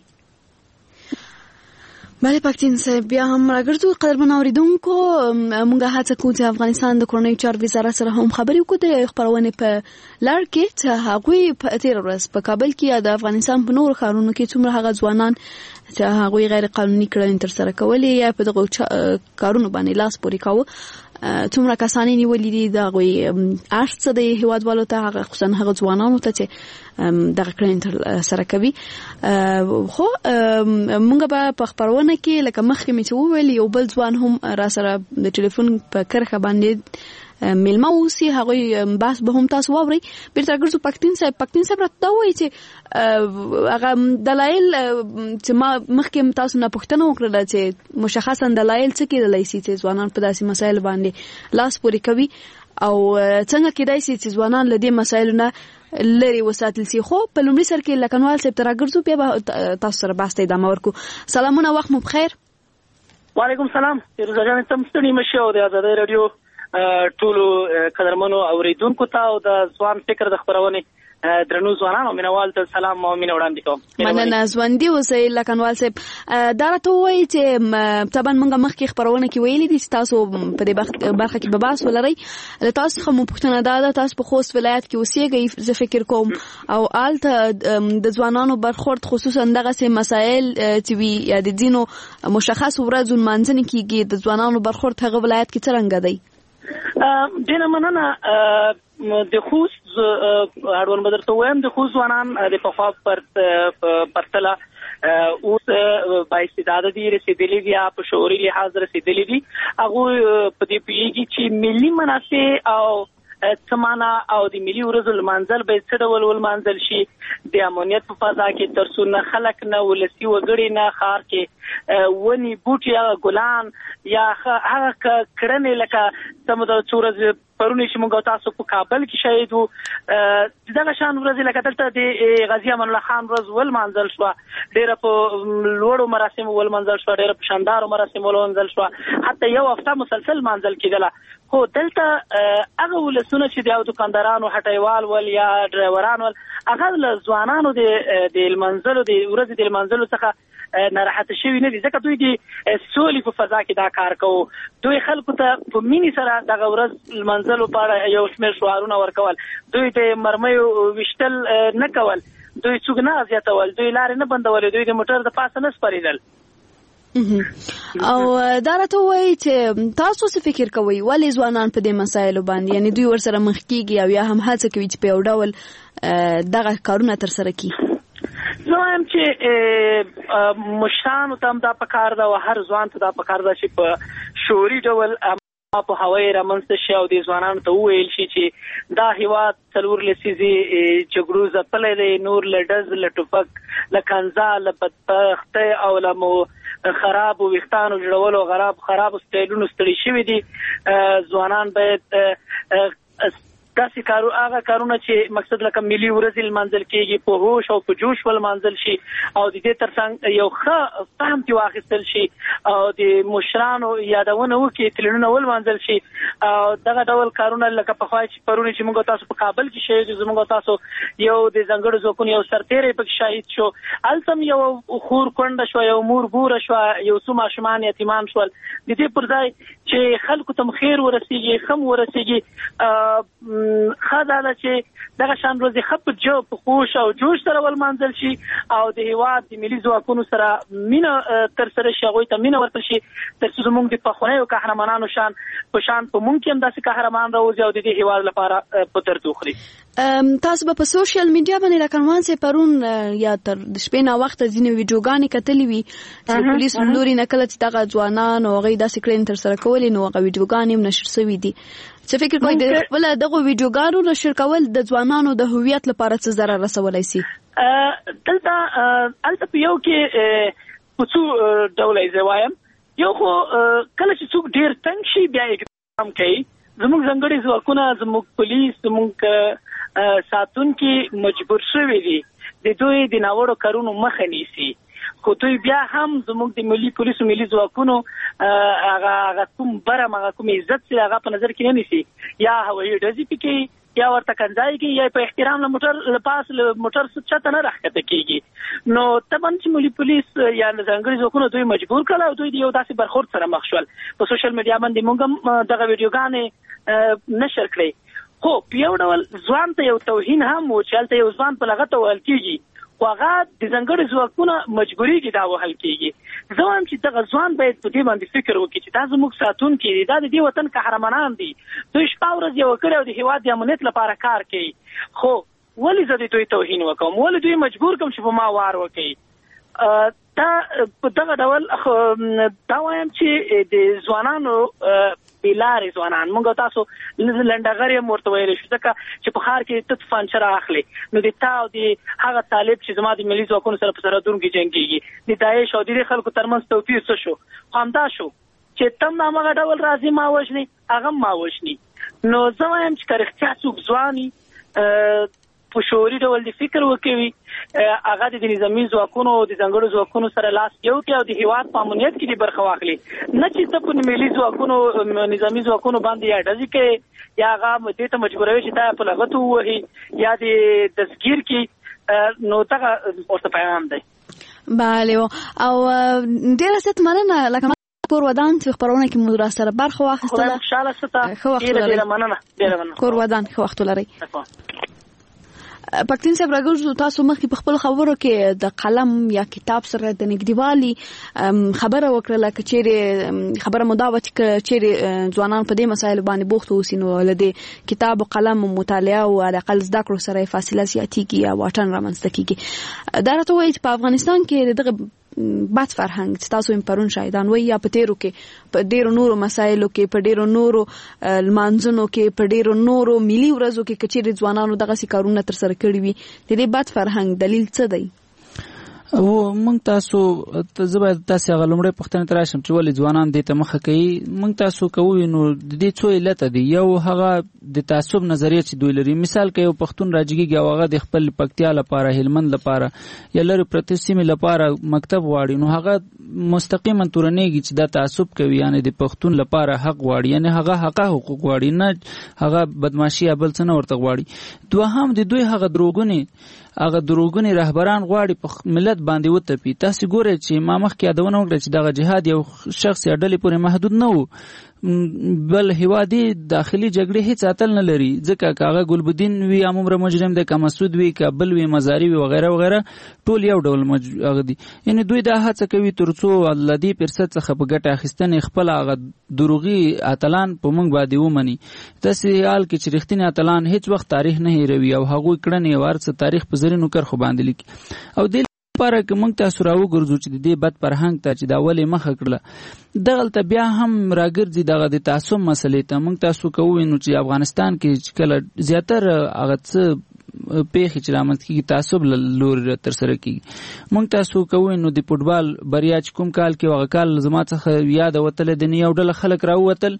بله پاکتین صاحب بیا هم راګرځو قدرمن اوریدونکو موږ هڅه کوو چې افغانستان د کورنیو چارو وزارت سره هم خبرې وکړو د خبرونې په لړ کې چې هغوی په تېره ورځ په کابل کې یا د افغانستان په نورو ښارونو کې څومره هغه ځوانان چې هغوی غیر قانوني کړنې ترسره کولې یا په دغو کارونو باندې لاس پورې کاوه څومره کسانې نیولې دي د هغوی ارث څه دی هېوادوالو ته هغه خصوصا هغه ځوانانو ته چې دغه کړنې ترسره کوي. خو موږ به په خپرونه کې لکه مخکې مې چې وویل یو بل ځوان هم را سره د ټلیفون په کرښه باندې میلمه اوسي هغوی بحث به هم تاسو واورئ. بیرته راګرځو پاکتین صاحب پاکتین صاحب راته دا وایي چې هغه دلایل چې ما مخکې تاسو نه پوښتنه وکړله چې مشخصا دلایل څه کېدلی شي چې ځوانان په داسې مسایلو باندې لاس پورې کوي او څنګه کېدای شي چې ځوانان له دې مسایلو نه لري وساتل شي. خو په لومړي سر کې لکنوال صاحب ته راګرځو بیا به تاسو سره بحث ته ادامه ورکړو. سلامونه وخت مو بخیر. وعلیکم سلام. فیروزه جان تم ستړي مشه او د آزادۍ رادیو ټولو قدرمنو اوریدونکو ته او د ځوان فکر د خبرونې درنو ځوانانو مینوال ته سلام او مینه وړاندې کوم. مننه ژوندي اوسئ لکنوال صاحب. دا راته وایي چې طبعا موږ مخکې خبرونه کې ویلي دي چې تاسو په دې برخه کې به بحث ولرئ. له تاسو څخه مو پوښتنه دا ده تاسو په خوست ولایت کې اوسېږئ زه فکر کوم او هلته د ځوانانو برخورد خصوصا دغسې مسایل چې وي یا د ځینو مشخص ورځو لمانځنې کېږي د ځوانانو برخورد هغه ولایت کې څرنګه دی؟ ډېره مننه. د خوست اړوند به درته ووایم د خوست ځوانان د پخوا پرتله اوس بااستعداده دي رسېدلي دي یا په شعوري لحاظ رسېدلي دي. هغوی په دې پوهېږي چې ملي منافع او څه معنا او د ملي ورځو لمانځل به څه ډول ولمانځل شي د امنیت په فضا کې تر څو نه خلک نه ولسي وګړي نه ښار کې ونې بوټي یا ګلان یا هغه کړنې لکه سمه د څو ورځې پرونی چې موږ تاسو په کابل کې شهید وو دغه شان ورځې لکه دلته د غازي امان الله خان ورځ ولمانځل شوه ډېره په لوړو مراسمو ولمانځل شوه ډېره په شاندارو مراسمو ولمانځل شوه حتی یو هفته مسلسل مانځل کېدله. خو دلته هغه ولسونه چې د دوکاندارانو هټیوال ول یا ډرایوران ول هغه له ځوانانو د لمانځلو د ورځې د لمانځلو څخه ناراحته شوي نه دي ځکه دوی د سولې په فضا کې دا کار کوو. دوی خلکو ته په مینې سره دغه ورځ لمانځلو په اړه یو شمېر شعارونه ورکول. دوی د مرمیو ویشتل نه کول. دوی څوک نه زیاتول. دوی لارې نه بندولې. دوی د موټر د پاسه نه سپارېدل. او دا راته وایي چې تاسو څه فکر کوئ ولې ځوانان په دې مسایلو باندې یعنې دوی ورسره مخ کېږي او یا هم هڅه کوي چې په یو ډول دغه کارونه ترسره کړي؟ زه وایم چې مشرانو ته هم دا پکار ده او هر ځوان ته دا پکار ده چې په شعوري ډول په هوایي رامنځته شي او دې ځوانانو ته وویل شي چې دا هېواد څلور لسیزې جګړو ځپلی دی. نور له ډز له ټوپک له کنځا له بدبختۍ او له مو خرابو ویښتانو جوړولو خراب خرابو سټایلونو ستړي شوي دي. ځوانان باید داسې کارو هغه کارونه چې مقصد لکه ملي ورځې لمانځل کېږي په هوش او په جوش ولمانځل شي او د دې ترڅنګ یو ښه فهم ترې واخیستل شي او د مشرانو یادونه وکړي تلینونه ولمانځل شي. او دغه ډول کارونه لکه پخوا چې پرونی چې موږ تاسو په کابل کې شهید زموږ تاسو یو د ځانګړو ځواکونو یو سرتېری پکې شهید شو. هلته هم یو خور کونډه شوه یو مور ګوره شوه یو څو ماشومان یتیمان شول. د دې پر ځای چې خلکو ته خیر ورسېږي ښه ورسېږي خدا ده چې دغه شان روزي خپ جو په خوش او جوش سره ولمنځل شي او د هیواد د ملي ځواکونو سره مینه تر سره شي، هغوی ته مینه ورته شي تر څو زموږ د پخوانیو قهرمانانو شان په شان په مونږ کې هم داسې قهرمان راوځي او د دې هیواد لپاره په ترتو خوري. تاسو په سوشل میډیا باندې راکړمان سي پرون یا تر د شپې نه وخت ځینې ویډیوګانې کتلې وي چې پولیس لوري نه کله چې دغه ځوانان او غي داسې کړین تر سره کول نو هغه ویډیوګانې هم نشر شوې دي. څه فکر کوئ د خپل دغه ویډیوګانو نشر کول د ځوانانو د هویت لپاره څه ضرر رسولای شي؟ دلته البته په یو کې په څو ډول یې وایم، یو خو کله چې څوک ډیر تنګ شي بیا اقدام کوي. زموږ ځانګړي ځواکونه زموږ پولیس زموږ ساتونکي مجبور شوي دي د دوی د ناوړو کارونو مخه نیسي، خو دوی بیا هم زموږ د ملي پولیسو ملي ځواکونو هغه هغه کوم برم هغه کوم عزت چې هغه په نظر کې نه نیسي، یا هوایي ډزې پکې یا ورته کنځای کې یا په احترام له موټر له پاس له موټر چاته نه راښکته کېږي. نو طبعا چې ملي پولیس یا ځانګړي ځواکونه دوی مجبور کړل او دوی د یو داسې برخورد سره مخ شول. په سوشل میډیا باندې موږ هم دغه ویډیوګانې نشر کړې، خو په یو ډول ځوان ته یو توهین هم و چې هلته یو ځوان په لغته وهل کېږي، خو هغه د ځانګړي ځواکونه مجبورېږي دا وهل کېږي. زه وایم چې دغه ځوان باید په دې باندې فکر وکړي چې دا زموږ ساتونکي دي، دا د دې وطن قهرمانان دي، دوی شپه ورځ یوه کړې او د هېواد د امنیت لپاره کار کوي، خو ولې زه د دوی توهین وکړم، ولې دوی مجبور کړم چې په ما وار وکړي؟ دا په دغه ډول دا وایم چې د ځوانانو بېلارې ځوانان موږ تاسو لنډغر یې ورته ویلی شو، ځکه چې په ښار کې ته توفانچه رااخلې نو د تا او د هغه طالب چې زما د ملي ځواکونو سره په سرحدونو کې جنګېږي د داعش او د دې خلکو ترمنځ توپیر څه شو؟ خو همدا شو چې تم د همغه ډول راځي ما وژني هغه هم ما وژني. نو زه وایم چې که رښتیا څوک ځواني په شعوري ډول د فکر وکوي، هغه د نظامي ځواکونو او د ځانګړو ځواکونو سره لاس یو کړي او د هېواد په امنیت کې دې برخه واخلي، نه چې ته په ملي ځواکونو نظامي ځواکونو باندې یا ډزې کوې یا هغه دې ته مجبوروي چې تا په لغتو ووهي یا د دستګیر کړي، نو دغه ورته پیغام دی. بله او ډېره ست مننه لکه کور ودان چې خبرونه کې مو را سره برخه واخیستله. خوشحاله سته، ډېره مننه. ډېره مننه. کور ودان ښه وخت ولرئ. پښتون صاحب راګرځو تاسو مخکې په خپل خبرو کې د قلم یا کتاب سره د نږدېوالي خبره وکړه، که چیرې خبره مو دا وه چې چیرې ځوانان په دې مسایلو باندې بوخت اوسي نو له دې کتاب او قلم او مطالعه او حداقل زده کړو سره فاصله زیاتېږي یا واټن رامنځته کېږي. دا راته وایي چې په افغانستان کې دغه بد فرهنګ چې تاسو هم پرون شاهدان وایي یا په تیرو کې په ډېرو نورو مسایلو کې په ډېرو نورو لمانځنو کې په ډېرو نورو ملي ورځو کې که چیرې ځوانانو دغسې کارونه ترسره کړي وي، د دې بد فرهنګ دلیل څه دی؟ او موږ تاسو ته زه باید تاسې هغه لومړی پوښتنې ته راشم چې ولې ځوانان دې ته مخه کوي. موږ تاسو که ووینو د دې څو علته دي. یو هغه د تعصب نظریه چې دوی لري، مثال که یو پښتون راجګېږي او هغه د خپل پکتیا لپاره هلمند لپاره یا لرې پرتې سیمې لپاره مکتب غواړي نو هغه مستقیما تورنېږي چې دا تعصب کوي، یعنې د پښتون لپاره حق غواړي، یعنې هغه حقه حقوق غواړي، نه هغه بدماشي یا بل څه نه ورته غواړي. دوهم د دوی هغه دروغونې هغه دروغونې رهبران غواړي په ملت باندې وتپي. تاسې ګورئ چې ما مخکې یادونه وکړه چې دغه جهاد یو شخص یا ډلې پورې محدود نه و، بل هیوادي داخلي جګړې هیڅ اتل نه لري، ځکه که هغه ګلبدین وي همومره مجرم دی، که مسعود وي، که بل وي، مزاري وي وغیره وغیره، ټول یو ډول هغه دي. یعنې دوی دا هڅه کوي تر څو له دې فرصت څخه په ګټه اخیستنې خپل هغه دروغي اتلان په موږ باندې ومني. داسې حال کې چې رښتیني اتلان هیڅ وخت تاریخ نه هیروي او هغوی کړنې او هر څه تاریخ په زرینو کرښو باندې لیکي. او دې لپاره که موږ تاسو راوګرځو چې د دې بد فرهنګ ته چې دا ولې مخه کړله، دغلته بیا هم راګرځي دغه د تعصب مسلې ته. موږ تاسو که ووینو چې افغانستان کې چې کله زیاتره هغه څه پیښې چې رامنځته کېږي تعصب له لورې ترسره کېږي. موږ تاسو که ووینو د فوټبال بریا چې کوم کال کې هغه کال زما څخه یاده وتلی د یو ډله خلک راووتل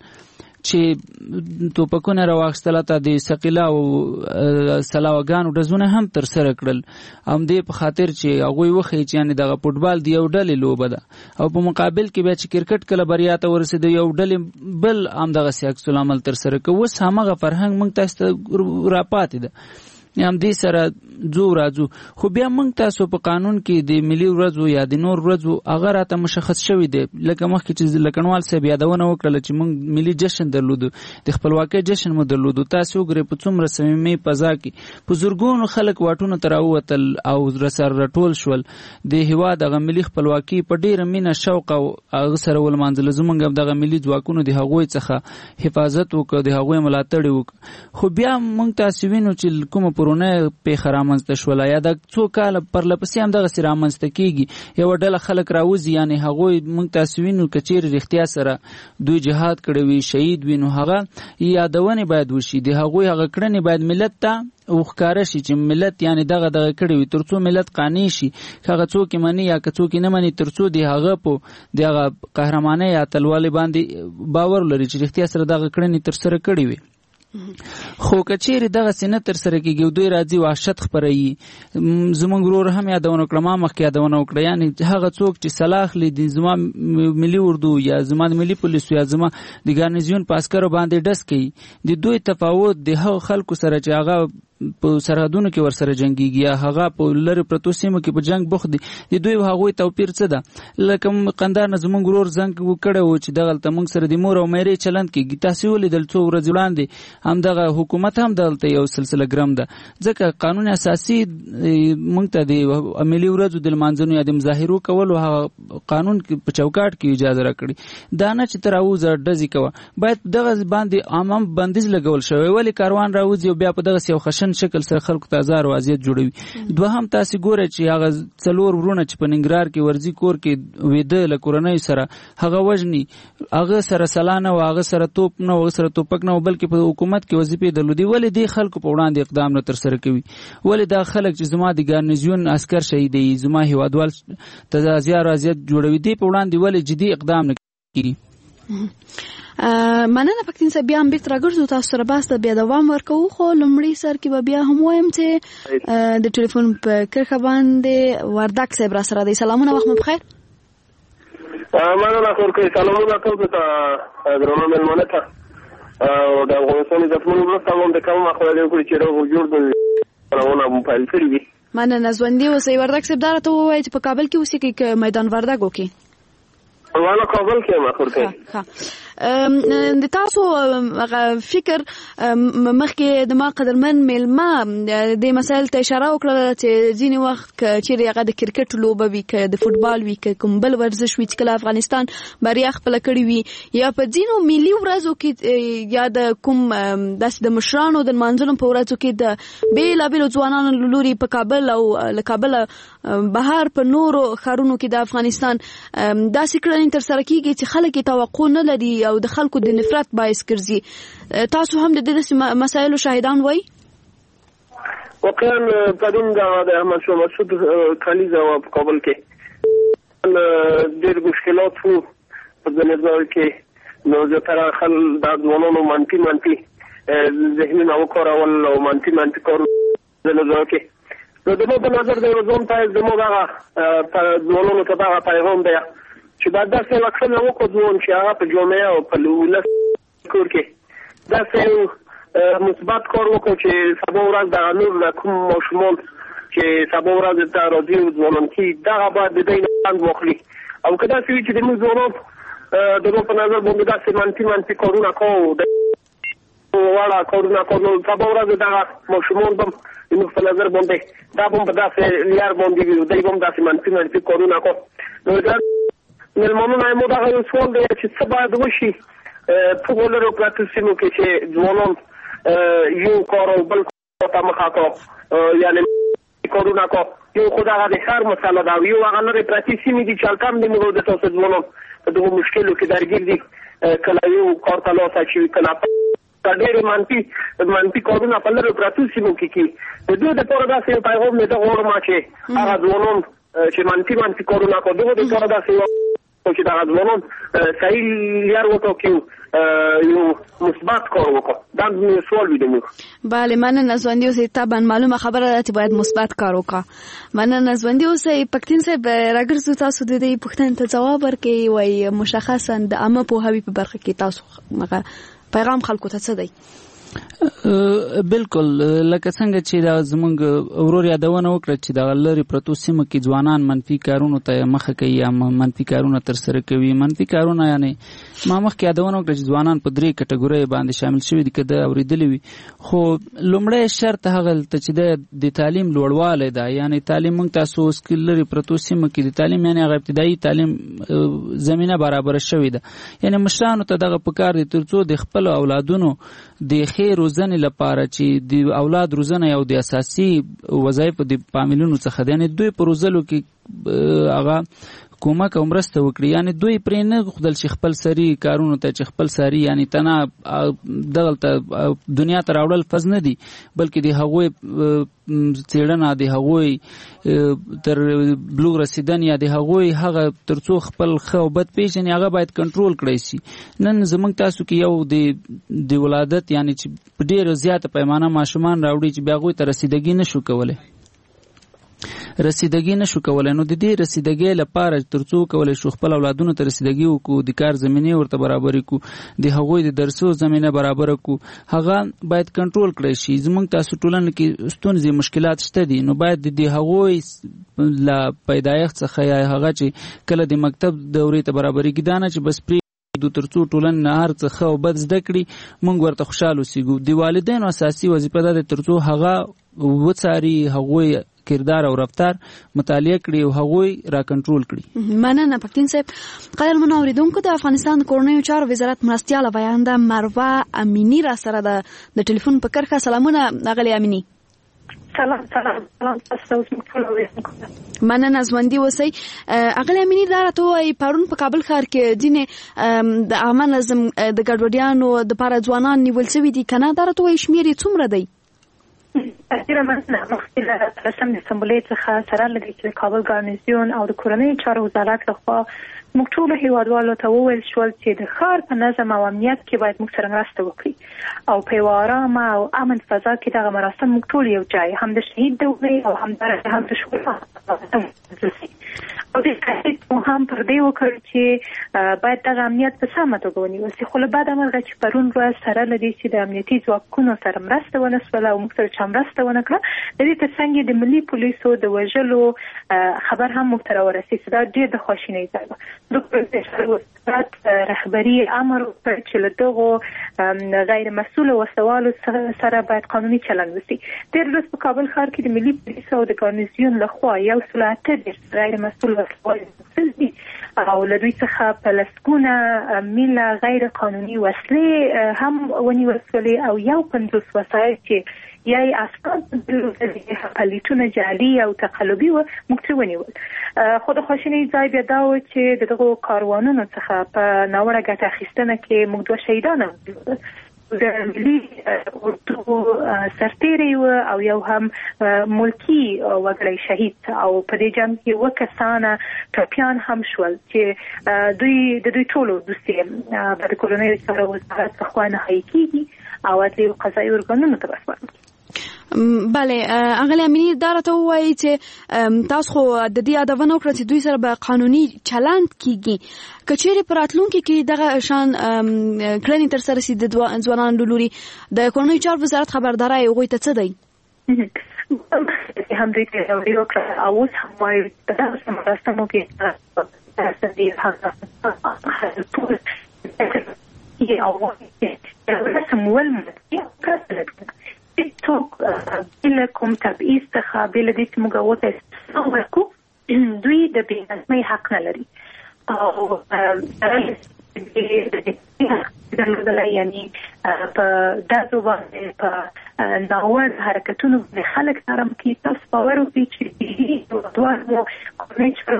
چې توپکونه راواخیستل، ته د ثقیله او سلاوګانو ډزونه هم ترسره کړل، همدې په خاطر چې هغوی وښیي چې یعنې دغه فوټبال د یو ډلې لوبه ده. او په مقابل کې بیا چې کرکټ کله بریا ته ورسېد یو ډلې بل همدغسې عکس العمل ترسره کوي. اوس همغه فرهنګ موږ تاسو ته راپاتې ده. هم دې سره ځو راځو خو بیا موږ تاسو په قانون کې د ملي ورځو یا د نور ورځو هغه راته مشخص شوی دی لکه مخکې چې لکنوال صاحب یادونه وکړله چې موږ ملي جشن درلودو د خپلواکۍ جشن مو درلودو تاسو وګورئ په څومره صمیمي فضا کې په زرګونو خلک واټونو ته راووتل او راسره راټول شول د هېواد دغه ملي خپلواکي په ډېره مینه شوق او هغه سره ولمانځله زموږ هم دغه ملي ځواکونو د هغوی څخه حفاظت وکړو د هغوی ملاتړ یې وکړو خو بیا موږ تاسو وینو چې کومه پرونۍ پیښه رامنځته شوله یا د څو کاله پرلپسې همدغسې رامنځته کېږي یوه ډله خلک راوځي یعنې هغوی موږ تاسو وینو که چیرې رښتیا سره دوی جهاد کړی وي شهید وي نو هغه یادونې باید وشي د هغوی هغه کړنې باید ملت ته وښکاره شي چې ملت یعنی دغه دغه کړی وي تر څو ملت قانع شي که هغه څوک یې مني یا که څوک یې نه مني تر څو د هغه په د هغه قهرمانۍ یا اتلوالۍ باندې باور لري چې رښتیا سره دغه کړنې ترسره کړې وي خو که چیرې دغسې نه ترسره کېږي دوی راځي وحشت خپروي زموږ ورور هم یادونه وکړه ما مخکې یادونه وکړه یعنې هغه څوک چې سلاح اخلي د زما ملي اردو یا زما د ملي پولیسو یا زما د ګارنیزیون په عسکرو باندې ډز کوي د دوی تفاوت د هغو خلکو سره چې هغه په سرحدونو کې ورسره جنګیږي یا هغه په لرې پرتو سیمو کې په جنګ بوخت دي د دوی هغوی توپیر څه ده لکه قندهار نه زموږ ورور زنګ کړی و چې دغلته موږ سره د مور او میرې چلند کېږي تاسې ولیدل څو ورځې وړاندې همدغه حکومت هم دلته یو سلسله ګرم ده ځکه قانون اساسي موږ ته د ملي ورځو د لمانځنو یا د مظاهرو کولو هغه قانون په چوکاټ کې اجازه راکړي دا نه چې ته راوځه ډزې کوه باید دغه باندې عامه بندیز لګول شوی ولې کاروان راوځي او بیا په دغسې یو خشن شکل سره خلکو ته ازار او اذیت جوړوي دوهم تاسې ګوره چې هغه څلور ورونه چې په ننګرهار کې ورځي کور کې ویده له کورنیو سره هغه وژني هغه سره سلا نه و هغه سره توپ نه و هغه سره توپک نه و بلکې په حکومت کې وظیفې درلودي ولې دې خلکو په وړاندې اقدام نه ترسره کوي ولې دا خلک چې زما د ګارنیزیون عسکر شهیدوي زما هیوادوال ته ازار او اذیت جوړوي دې په وړاندې ولې جدي اقدام نه کوي مننه پکتین صاحب بیا هم بیرته راګرځو تاسو سره بحث ته بیا دوام ورکوو خو لومړي سر کې به بیا هم وایم چې د ټلیفون په کرښه باندې وردک صاحب را سره دی سلامونه وخت مو بخیر مننه خورکۍ سلامونه تاسو ته درنو مېلمانه ته او د افغانستان عزتمنو مرسته هم د کومه خدای وکړي چې روغ جوړ دي روانه مو پیل کړي وي مننه ژوندي اوسئ وردک صاحب دا راته ووایئ چې په کابل کې اوسېږئ که میدان وردګو کې وانا کابل کې ما خورکۍ د تاسو فکر مخکې د ما قدرمن میلمه د مسایل ته اشاره وکړه چې ځینې وخت چیرې هغه د کرکټ لوبه وي که د فوټبال وي که کوم بل ورزش وي چې کله افغانستان بریا خپله کړې وي یا په ځینو ملي ورځو کې یا د کوم داسې د مشرانو د لمانځنو په ورځو کې د بېلابېلو ځوانانو له لوري په کابل او له کابله بهر په نورو ښارونو کې د افغانستان داسې کړنې ترسره کېږي چې خلک یې توقع نه لري او د خلکو د نفرت باعث ګرځي تاسو هم د دې مسایلو شاهدان وای واقعا پرون د احمد شاه مسعود کلیزه و په کابل کې ډېر مشکلات وو په ځینې کې نو زیاتره خل د ځوانانو منفي منفي ذهنونه وکارول او منفي منفي کارونه ځینې کې نو د مو په نظر د ځوان ته زموږ هغه ځوانانو ته دغه پیغام دی چې دا داسې لکښنه وکړو ځوان چې هغه په جامعه او په ولس کور کې داسې مثبت کار وکړو چې سبا ورځ دغه نور له کوم ماشومان چې سبا ورځ ته راځي او ځوانان کې دغه باید د دوی نه خوند واخلي او که داسې وي چې زموږ ځوانان د مو په نظر باندې داسې منفي منفي کارونه کوو واړه کارونه کوو سبا ورځ دغه ماشومان به زموږ په نظر باندې دا به هم په داسې لار باندې وي دوی به هم داسې منفي منفي کارونه کوو نو مېلمانونه مو دغه یو سوال دی چې څه باید وشي په ولرو پراتو سیمو کې چې ځوانان یو کار او بل کار ته مخه کړو یعنې کارونه کړو یو خو دغه د ښار مسله ده یو هغه لرې پراتې سیمې دي چې هلته هم د موږ د تاسو ځوانان په دغو مشکلو کې درګیر دي کله یو کار ته لاس اچوي کله ډېرې منفي منفي کارونه په لرې پراتو سیمو کې کوي د دوی دپاره داسې یو پیغام مې زه غواړم چې هغه ځوانان چې منفي منفي کارونه کوي دغو دپاره داسې چې دا ځوانان صحیح لار وټاکي یو مثبت کار وکړي دا سوال وي دمو بله مننه ژوندي اوسئ طبعا معلومه خبره ده چې باید مثبت کار وکړه مننه ژوندي اوسئ پکتین صاحب راګرځو تاسو د دې پوښتنې ته ځواب ورکړئ وایي مشخصا د عامه پوهاوي په برخه کې تاسو پیغام خلکو ته څه دی بالکل لکه څنګه چې دا زمونږ ورور یادونه وکړه چې دا لری پروتو سیمه کې ځوانان منفي کارونو ته مخه کوي یا منفي کارونه تر سره کوي. منفي کارونه یعنی ما مخکې یادونه وکړه چې ځوانان په درې کټګورۍ باندې شامل شوي دي که د اورېدلې وي. خو لومړی شرط هغه ته چې د تعلیم لوړوالی ده، یعنی تعلیم موږ تاسو اوس کې لري پروتو سیمه کې د تعلیم یعنی هغه ابتدایي تعلیم زمینه برابره شوې ده. یعنی مشرانو ته دغه پکار دي تر څو د خپلو اولادونو د ښې روزنې لپاره چې د اولاد روزنه یو د اساسي وظایفو د فامیلونو څخه ده، یعنی دوی په روزلو کې هغه کومک او مرسته وکړي. یعنی دوی پرې نه غوښتل چې خپل سري کارونو ته چې خپل سري یعنی تنه دغلته دنیا ته راوړل فز نه دي، بلکې د هغوی څېړنه د هغوی تر بلوغ رسیدن یا د هغوی هغه تر څو خپل ښه او بد پېژني هغه باید کنټرول کړی شي. نن زموږ تاسو کې یو د د ولادت یعنی چې په ډېره زیاته پیمانه ماشومان راوړي چې بیا هغوی ته رسیدګي نشو کولی رسیدګي نشو کولای. نو د دې رسیدګي لپاره ترڅو کولای شو خپل اولادونو ته رسیدګي وکړو، د کار زمینه ورته برابر کړو، د هغوی د درسو زمینه برابر کړو، هغه باید کنټرول کړی شي. زموږ تاسو ټولنه کې ستونزې مشکلات شته دي، نو باید د هغوی له پیدایښت څخه یا هغه چې کله د مکتب دورې ته برابرېږي دا نه چې بس پرې دو ترڅو ټولنه نه هر څه ښه او بد زده کړي موږ ورته خوشحاله اوسېږو. د والدینو اساسي وظیفه ده ترڅو هغه وڅاري، هغوی کردار او رفتار مطالعه کړي او هغوی را کنټرول کړي. مننه پښتین صاحب. قدرمنو اوریدونکو د افغانستان کورنیو چارو وزارت مرستیاله بیانده مروه امینی را سره ده د ټلیفون په کرښه. سلامونه اغلی امینی. سلام سلام سلام تاسو ته. مننه ژوندي اوسئ. اغلی امینی دا راته وایي پرون په کابل ښار کې ځینې د عامه نظم د ګډوډیانو دپاره ځوانان نیول شوي دي که نه؟ دا راته وایي شمېر یې څومره دی؟ ډیره مننه. مخکې له اتلسم دسمبر څخه سره له دې چې د کابل ګارنیزیون او د کورنیو چارو وزارت لخوا موږ ټولو هیوادوالو ته وویل شول چې د ښار په نظم او امنیت کې باید موږ سره مرسته وکړي او په یوه ارامه او امن فضا کې دغه مراسم موږ ټول یو ځای هم د شهید دورې او همدارنګه هم د شکر او د تحقیق مو هم پر دې وکړ چې باید دغه امنیت په سمه توګه ونیول شي. خو له بده مرغه چې پرون ورځ سره له دې چې د امنیتي ځواکونو سره مرسته ونه شوله او موږ سره چا مرسته ونه کړه، د دې تر څنګ د ملي پولیسو د وژلو خبر هم موږ ته راورسېد. دا ډېر د خواشینۍ ځای و. د وزارت رهبري امر وکړ چې له دغو غیر مسؤله وسوالو سره باید قانوني چلند وشي. تېر ورځ په کابل ښار کې د ملي پولیسو او د ګارنیزیون لخوا یو سل اته دېرش غیر مسؤل وسوال دي او له دوی څخه په لسګونه میله غیر قانوني وسلې هم ونیول شولې او یو پنځوس وسایل چې یا یې اسناد پلیټونه جعلي او تقلبي وو موږ ترې ونیول. خو د خواشینۍ ځای بیا دا و چې د دغو کاروانونو څخه په ناوړه ګټه اخیستنه کې موږ دوه شهیدان هم درلودل. د ملي اردو سرتیری و او یو هم ملکی وګړی شهید او په دې جنګ کې اووه کسانه ټپیان هم شول چې دوی د دوی ټولو دوستي د کورنیو چارو وزارت لخوا نهایي کیږي او عدلي او قضایي ارګانونو ته وسپارل. بله اغلی امینی دا راته ووایي چې تاسو خو د دې یادونه وکړه چې دوی سره به قانوني چلند کیږي، که چیرې په راتلونکي کې دغه شان کړنې ترسره شي د ځوانانو له لوري د کورنیو چارو وزارت خبرداری هغوی ته څه دی؟ هم دوی ته یې وکړه او اوس هم وایي په دغسې مراسمو کې رسم ولمد څوک بله کوم تبعیض څخه بله دې چې موږ ورته استثنا ورکړو دوی د بې نظمۍ حق نه لري او درلودلی، یعنی په داسې باندې په ناوړه حرکتونو باندې خلک نرم کړي. تاسو باور وکړئ چې هیوادوال مو کورنۍ چارو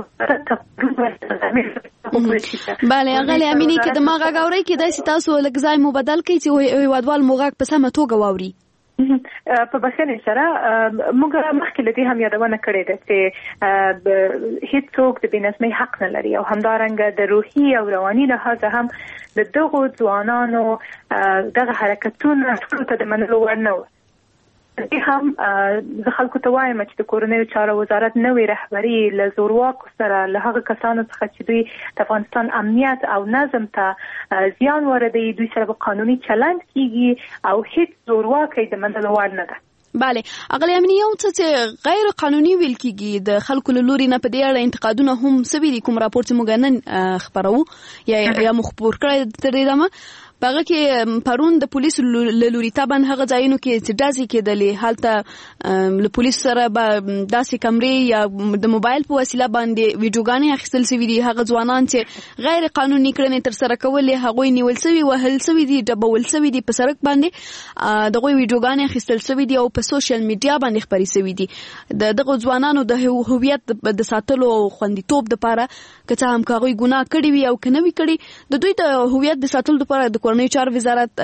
بله اغلی امینی که د ما غږ اورئ کیدای شي تاسو لږ ځای مو بدل کړئ چې هیوادوال مو غږ په سمه توګه واوري. په بخښنې سره موږ مخکې له دې هم یادونه کړې ده چې هیڅوک د بې نظمۍ حق نه لري او همدارنګه د روحي او رواني لحاظه هم د دغو ځوانانو دغه حرکتونه ټولو ته د منلو وړ نه وه. هم د خلکو ته وایم چې د کورنیو چارو وزارت نوې رهبري له زورواکو سره له هغه کسانو څخه چې دوی د افغانستان امنیت او نظم ته زیان واردوي دوی سره به قانوني چلند کیږي او هیڅ زورواکي د منلو وړ نه ده. بله اغلی امنی یو څه چې غیر قانوني ویل کیږي د خلکو له لوري نه په دې اړه انتقادونه هم سوي دي کوم راپور چې موږ نن خبرو یا یا مخبر کړی تر دې دمه باغه کې پرون د پولیسو له لوري تابن هغه ځایونو کې چې داسې کېدلې حالت له پولیس سره به داسې کمرې یا د موبایل په وسیله باندې ویډیوګانې اخیستل سوي دي هغه ځوانان چې غیر قانوني کړنې تر سره کولې هغوی نیول سوي وهل سوي دي ډبول سوي دي په سړک باندې دغه ویډیوګانې اخیستل سوي دي او په سوشل میډیا باندې خبري سوي دي د دغه ځوانانو د هویت د ساتلو او خوندیتوب لپاره که څه هم هغوی ګناه کړي وي او که نه وي کړي د دوی د هویت د ساتلو لپاره د کورنیو چارو وزارت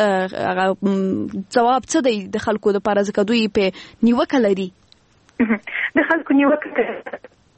ځواب څه دی د خلکو لپاره ځکه دوی په نیوکه لري د خلکو نیوکه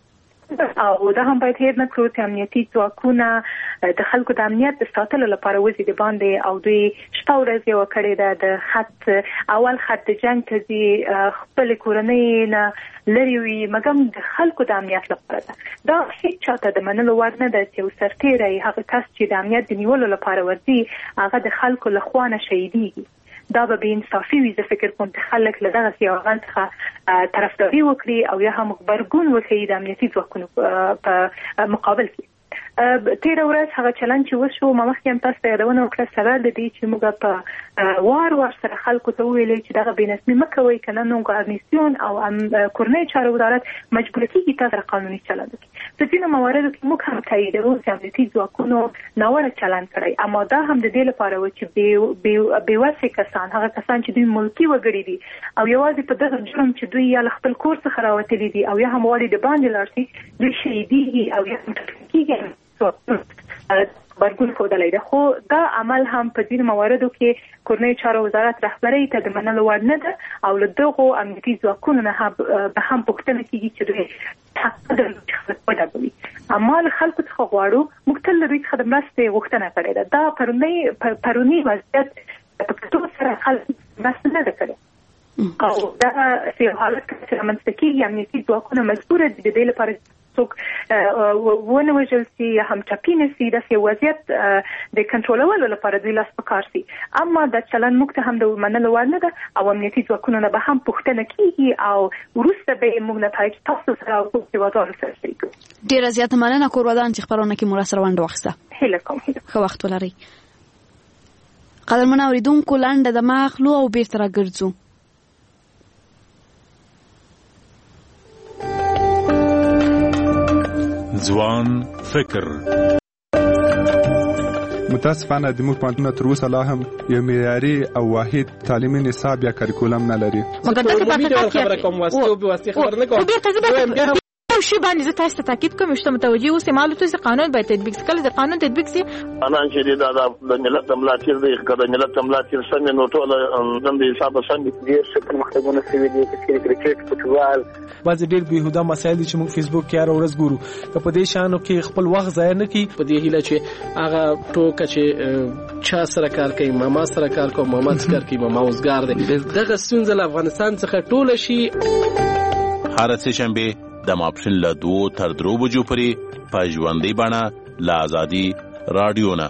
او دا هم باید هیر نکړو چې امنیتي ځواکونه د خلکو د امنیت د ساتلو لپاره وځي د باندې او دوی شپه ورځ یو کړی ده د خط اول خط د جنگ ته ځي خپل کورنۍ نه لري وي مګم د خلکو د امنیت لپاره ده دا هیڅ چاته د منلو وړ نه ده چې یو سرتیری هغه کس چې د امنیت د نیولو لپاره ورځي هغه د خلکو له خوا نه شهیدېږي دا به بې انصافي وي زه فکر کوم چې خلک له دغه سیاغان څخه طرفداري وکړي او یا هم غبرګون وښیي د امنیتي ځواکونو په مقابل کې. تیره ورځ هغه چلند چې وشو ما مخکې هم تاسو ته یادونه وکړه سبب د دې چې موږ په وار وار سره خلکو ته وویلې چې دغه بې نظمي مه کوئ که نه نو امنیسیون او کورنیو چارو وزارت مجبوره کېږي تاسو سره قانوني چلند وکړي. په ځینو مواردو کې موږ هم تاییدوو چې امنیتي ځواکونو ناوړه چلند کړی اما دا هم د دې لپاره و چې بېوسې کسان هغه کسان چې دوی ملکي وګړي دي او یوازې په دغه جرم چې دوی یا له خپل کور څخه راوتلي دي او یا هم غواړي د باندې لاړ شي دوی شهیدېږي او یا هم ټپي کېږي برګون ښودلی ده خو دا عمل هم په ځینو مواردو کې کورنیو چارو وزارت رهبرۍ ته د منلو وړ نه ده او له دغو امنیتي ځواکونو نه به هم پوښتنه کېږي چې دوی حق لري چې خلک وډبوي اما له خلکو څخه غواړو موږ تل له دوی څخه د مرستې غوښتنه کړې ده دا پرونی پروني وضعیت په کتو سره خلک مرسته نه ده کړې او دا چې حالت چې رامنځته کېږي امنیتي ځواکونه مجبوره دي د دې لپاره څوک ونه وژل سي یا هم ټپي نه سي داسې وضعیت د کنټرولولو لپاره دوی لاس په کار سي اما دا چلند موږ ته هم د منلو وړ نه ده او امنیتي ځواکونو نه به هم پوښتنه کېږي او وروسته به یې موږ نتایج تاسو سره او هیوادوالو سره شریکوو. ډېره زیاته مننه کور ودان چې خپرونه کې مو راسره ونډه واخیسته. هیله کوم ښه وخت ولرئ. قدرمنو اورېدونکو لنډه دمه اخلو او بېرته راګرځو. ځوان فکر متاسفانه د موږ پوهنتونونه تر اوسه لا هم یو معیاري او واحد تعلیمي نصاب یا کریکولم نه لري. خبره کوم واسطه به واسطه خبر نه کوم شی باندې زه تاسو ته تاکید کوم چې متوجي اوسئ معلومات چې قانون باید تطبیق کړي د قانون تطبیق سي انا چې دا د ملت ملاتیر دی کله ملت ملاتیر څنګه نو ټول د حساب څنګه ډیر څه مختبونه سوي دي چې کرکټ فوټبال باز ډیر بهوده مسایل چې موږ فیسبوک کې هر ورځ ګورو که په دې شانو کې خپل وخت ضایع نه کړي په دې هیله چې هغه ټوکه چې چا سره کار کوي ماما سره کار کوي ماما سره کار کوي ماما اوسګار دی دغه ستونزه له افغانستان څخه ټول شي. هر څه شنبه د ماپښین له دوه تر درو بجو پورې په ژوندۍ بڼه له ازادي راډیو نه.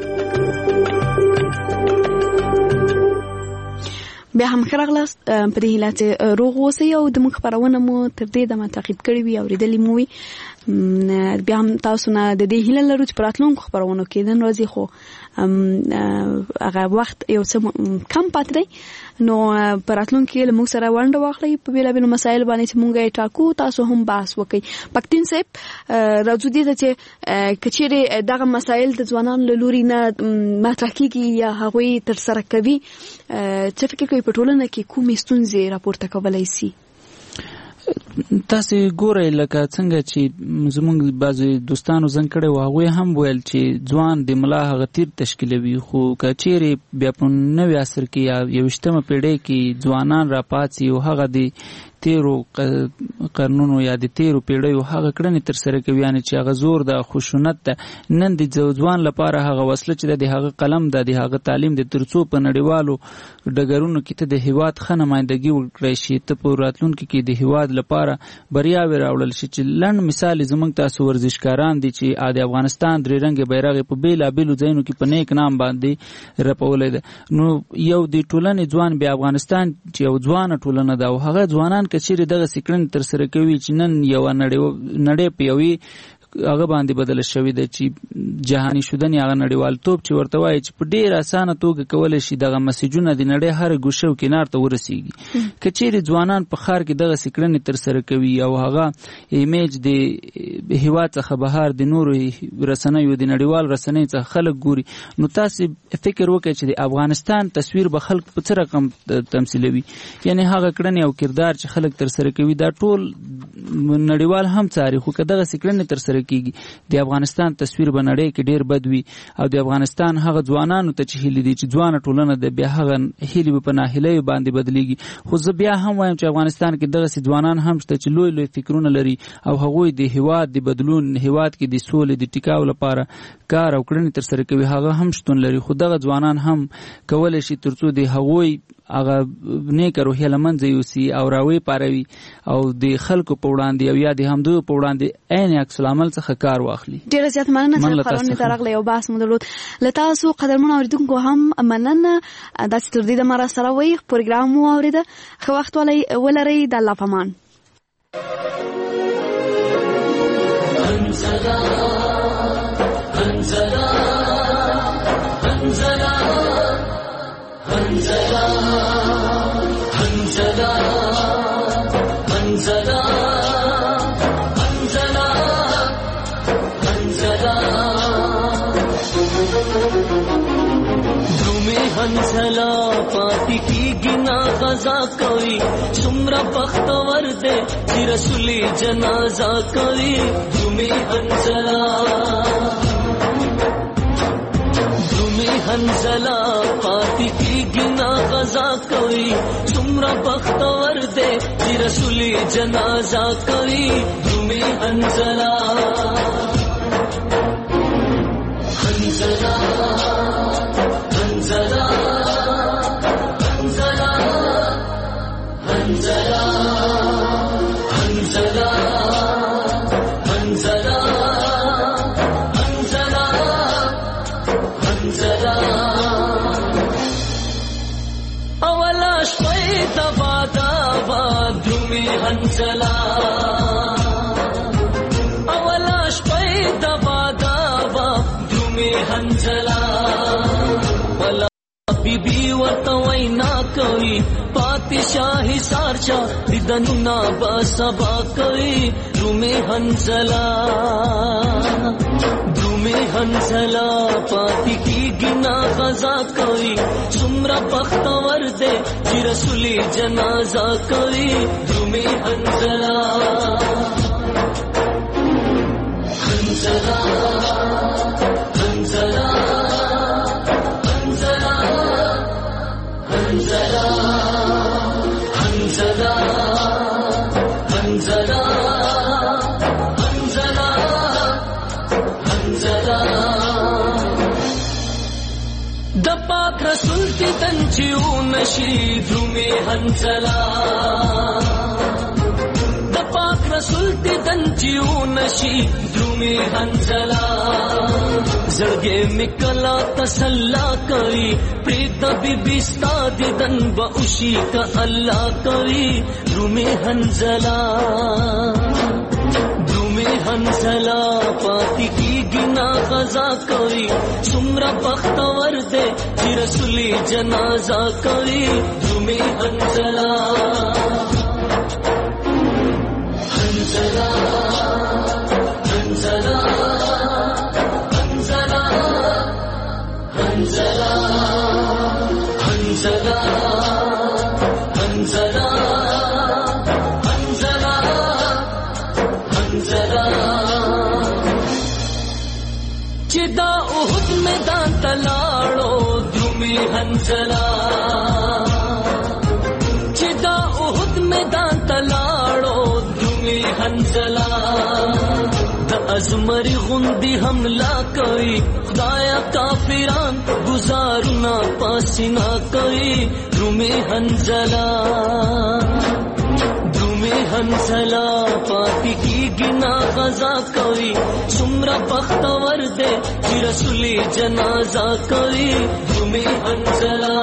بیا هم ښه راغلاست. په دې هیله چې روغ اوسئ او زموږ خپرونه مو تر دې دمه تعقیب کړې وي اورېدلې مو وي. بیا هم تاسو نه د دې هیله لرو چې په راتلونکو خپرونو کې نن ورځې خو هغه وخت یو څه کم پاتې دی نو په راتلونکو کې له موږ سره ونډه واخلئ په بېلابېلو مسایلو باندې چې موږ یې ټاکو تاسو هم بحث وکړئ. پښتین صاحب راځو دې ته چې که چیرې دغه مسایل د ځوانانو له لوري نه مطرح کېږي یا هغوی ترسره کوي څه فکر کوئ په ټولنه کې کومې ستونزې راپورته کولی سي؟ تاسو ګورئ لکه څنګه چې زموږ بعضې دوستانو زنګ کړی و هغوی هم ویل چې ځوان د ملا هغه تیر تشکیلوي خو که چیرې بیا په نوي عصر کې یا یویشتمه پیړۍ کې ځوانان راپاڅي او هغه د تیرو قرنونو یا د تیرو پیړیو هغه کړنې تر سره کوي، یعنی چې هغه زور د خشونت ده نن د ځوان لپاره هغه وسله چې د هغه قلم ده د هغه تعلیم د ترڅو په نړیوالو ډګرونو کې ته د هیواد ښه نمایندګي وکړی شي، ته په راتلونکي کې د هیواد لپاره بریاوې راوړل شي. چې لنډ مثال زموږ تاسو ورزشکاران دي چې د افغانستان درې رنګه بیرغ په بیلابیلو ځایونو کې په نیک نام باندې رپولی ده. نو یو د ټولنې ځوان بیا افغانستان چې یو ځوانه ټولنه ده او هغه ځوانان که چیرې دغسې کړنې ترسره کوي چې نن یوه نړۍ په یوې هغه باندې بدله شوې ده چې جهاني شدنې هغه نړیوالتوب چې ورته وایي چې په ډېر اسانه توګه کولی شي دغه مسیجونه د نړۍ هر ګوشه او کنار ته ورسیږي. که چیرې ځوانان په ښار کې دغسې کړنې ترسره کوي او هغه ایمیج د هیواد څخه بهر د نورو رسنیو د نړیوال رسنیو څخه خلک ګوري، نو تاسې فکر وکړئ چې د افغانستان تصویر به خلک په څه رقم تمثیلوي. یعنی هغه کړنې او کردار چې خلک ترسره کوي دا ټول نړیوال هم څاري، خو که دغسې کړنې ترسره کیږي د افغانستان تصویر به نړۍ کې ډیر بد وي او د افغانستان هغه ځوانانو ته چې هیلې دي چې ځوانه ټولنه ده بیا هغه هیلې به په ناهیلیو باندې بدلیږي. خو زه بیا هم وایم چې افغانستان کې دغسې ځوانان هم شته چې لوی لوی فکرونه لري او هغوی د هیواد د بدلون هیواد کې د سولې د ټیکاو لپاره کار او کړنې ترسره کوي، هغه هم شتون لري. خو دغه ځوانان هم کولی شي ترڅو د هغوی هغه نیکه روحیه له منځه یوسي او راوی پاروي او د خلکو په وړاندې او یا د همدوی په وړاندې عین عکس العمل څخه کار واخلي. ډېره زیاته مننه چې خپرونې ته راغلی او بحث مو درلود. له تاسو قدرمنو اورېدونکو هم مننه، داسې تر دې دمه راسره وئ، پروګرام مو واورېده. ښه وخت ولرئ، د الله په امان. انزلا انزلا انزلا انزلا انزلا انزلا انزلا انزلا درومي انزلا پاتې کیږي نا غزا کوي څومره بختور دی چې رسولي جنازه کوي. درومي انزلا حنزلا پاتی کی گنا غزا کوي څومره بختور دی چې رسولي جنازه کوي. درومي حنزلا حنزلا حنزلا حنزلا حنزلا حنزلا حنزلا اولا شوي دبا دبا درومي حنزلا اولا شوي دبا دبا درومي حنزلا ولا بيبي وتوينا کوي پاتشاهي سارچا ددننا بسبا کوي. درومي حنزلا حنزلا پاتی کی گنا غزا کوي څومره بختور دی چې رسولي جنازه کوي. درومي حنزلا حنزلا حنزلا حنزلا حنزلا حنزلا حنزلا د پاک رسول تی تنچیو نشی درومي حنزلا د پاک رسول تی تنچیو نشی درومي حنزلا زړګې میکلا تسلا کوي پریت بی بستا دیدن با اوشی کا الله کوي. درومي حنزلا حنزلا پاتی کی گنا غزا کوي څومره بختور دی چې رسولي جنازه کوي. درومي حنزلا حنزلا حنزلا حنزلا حنزلا حنزلا حنزلا چې دا احد میدان تلاړو درومي حنزلا چې دا احد میدان تلاړو حنزلا د ازمری غوندي حمله کوي خدایا کافران گزارنا پاسینا کوي رومي حنزلا رومي حنزلا پاتې کیږي نا غزا کوي څومره بختور دی چې رسول جنازه کوي رومي حنزلا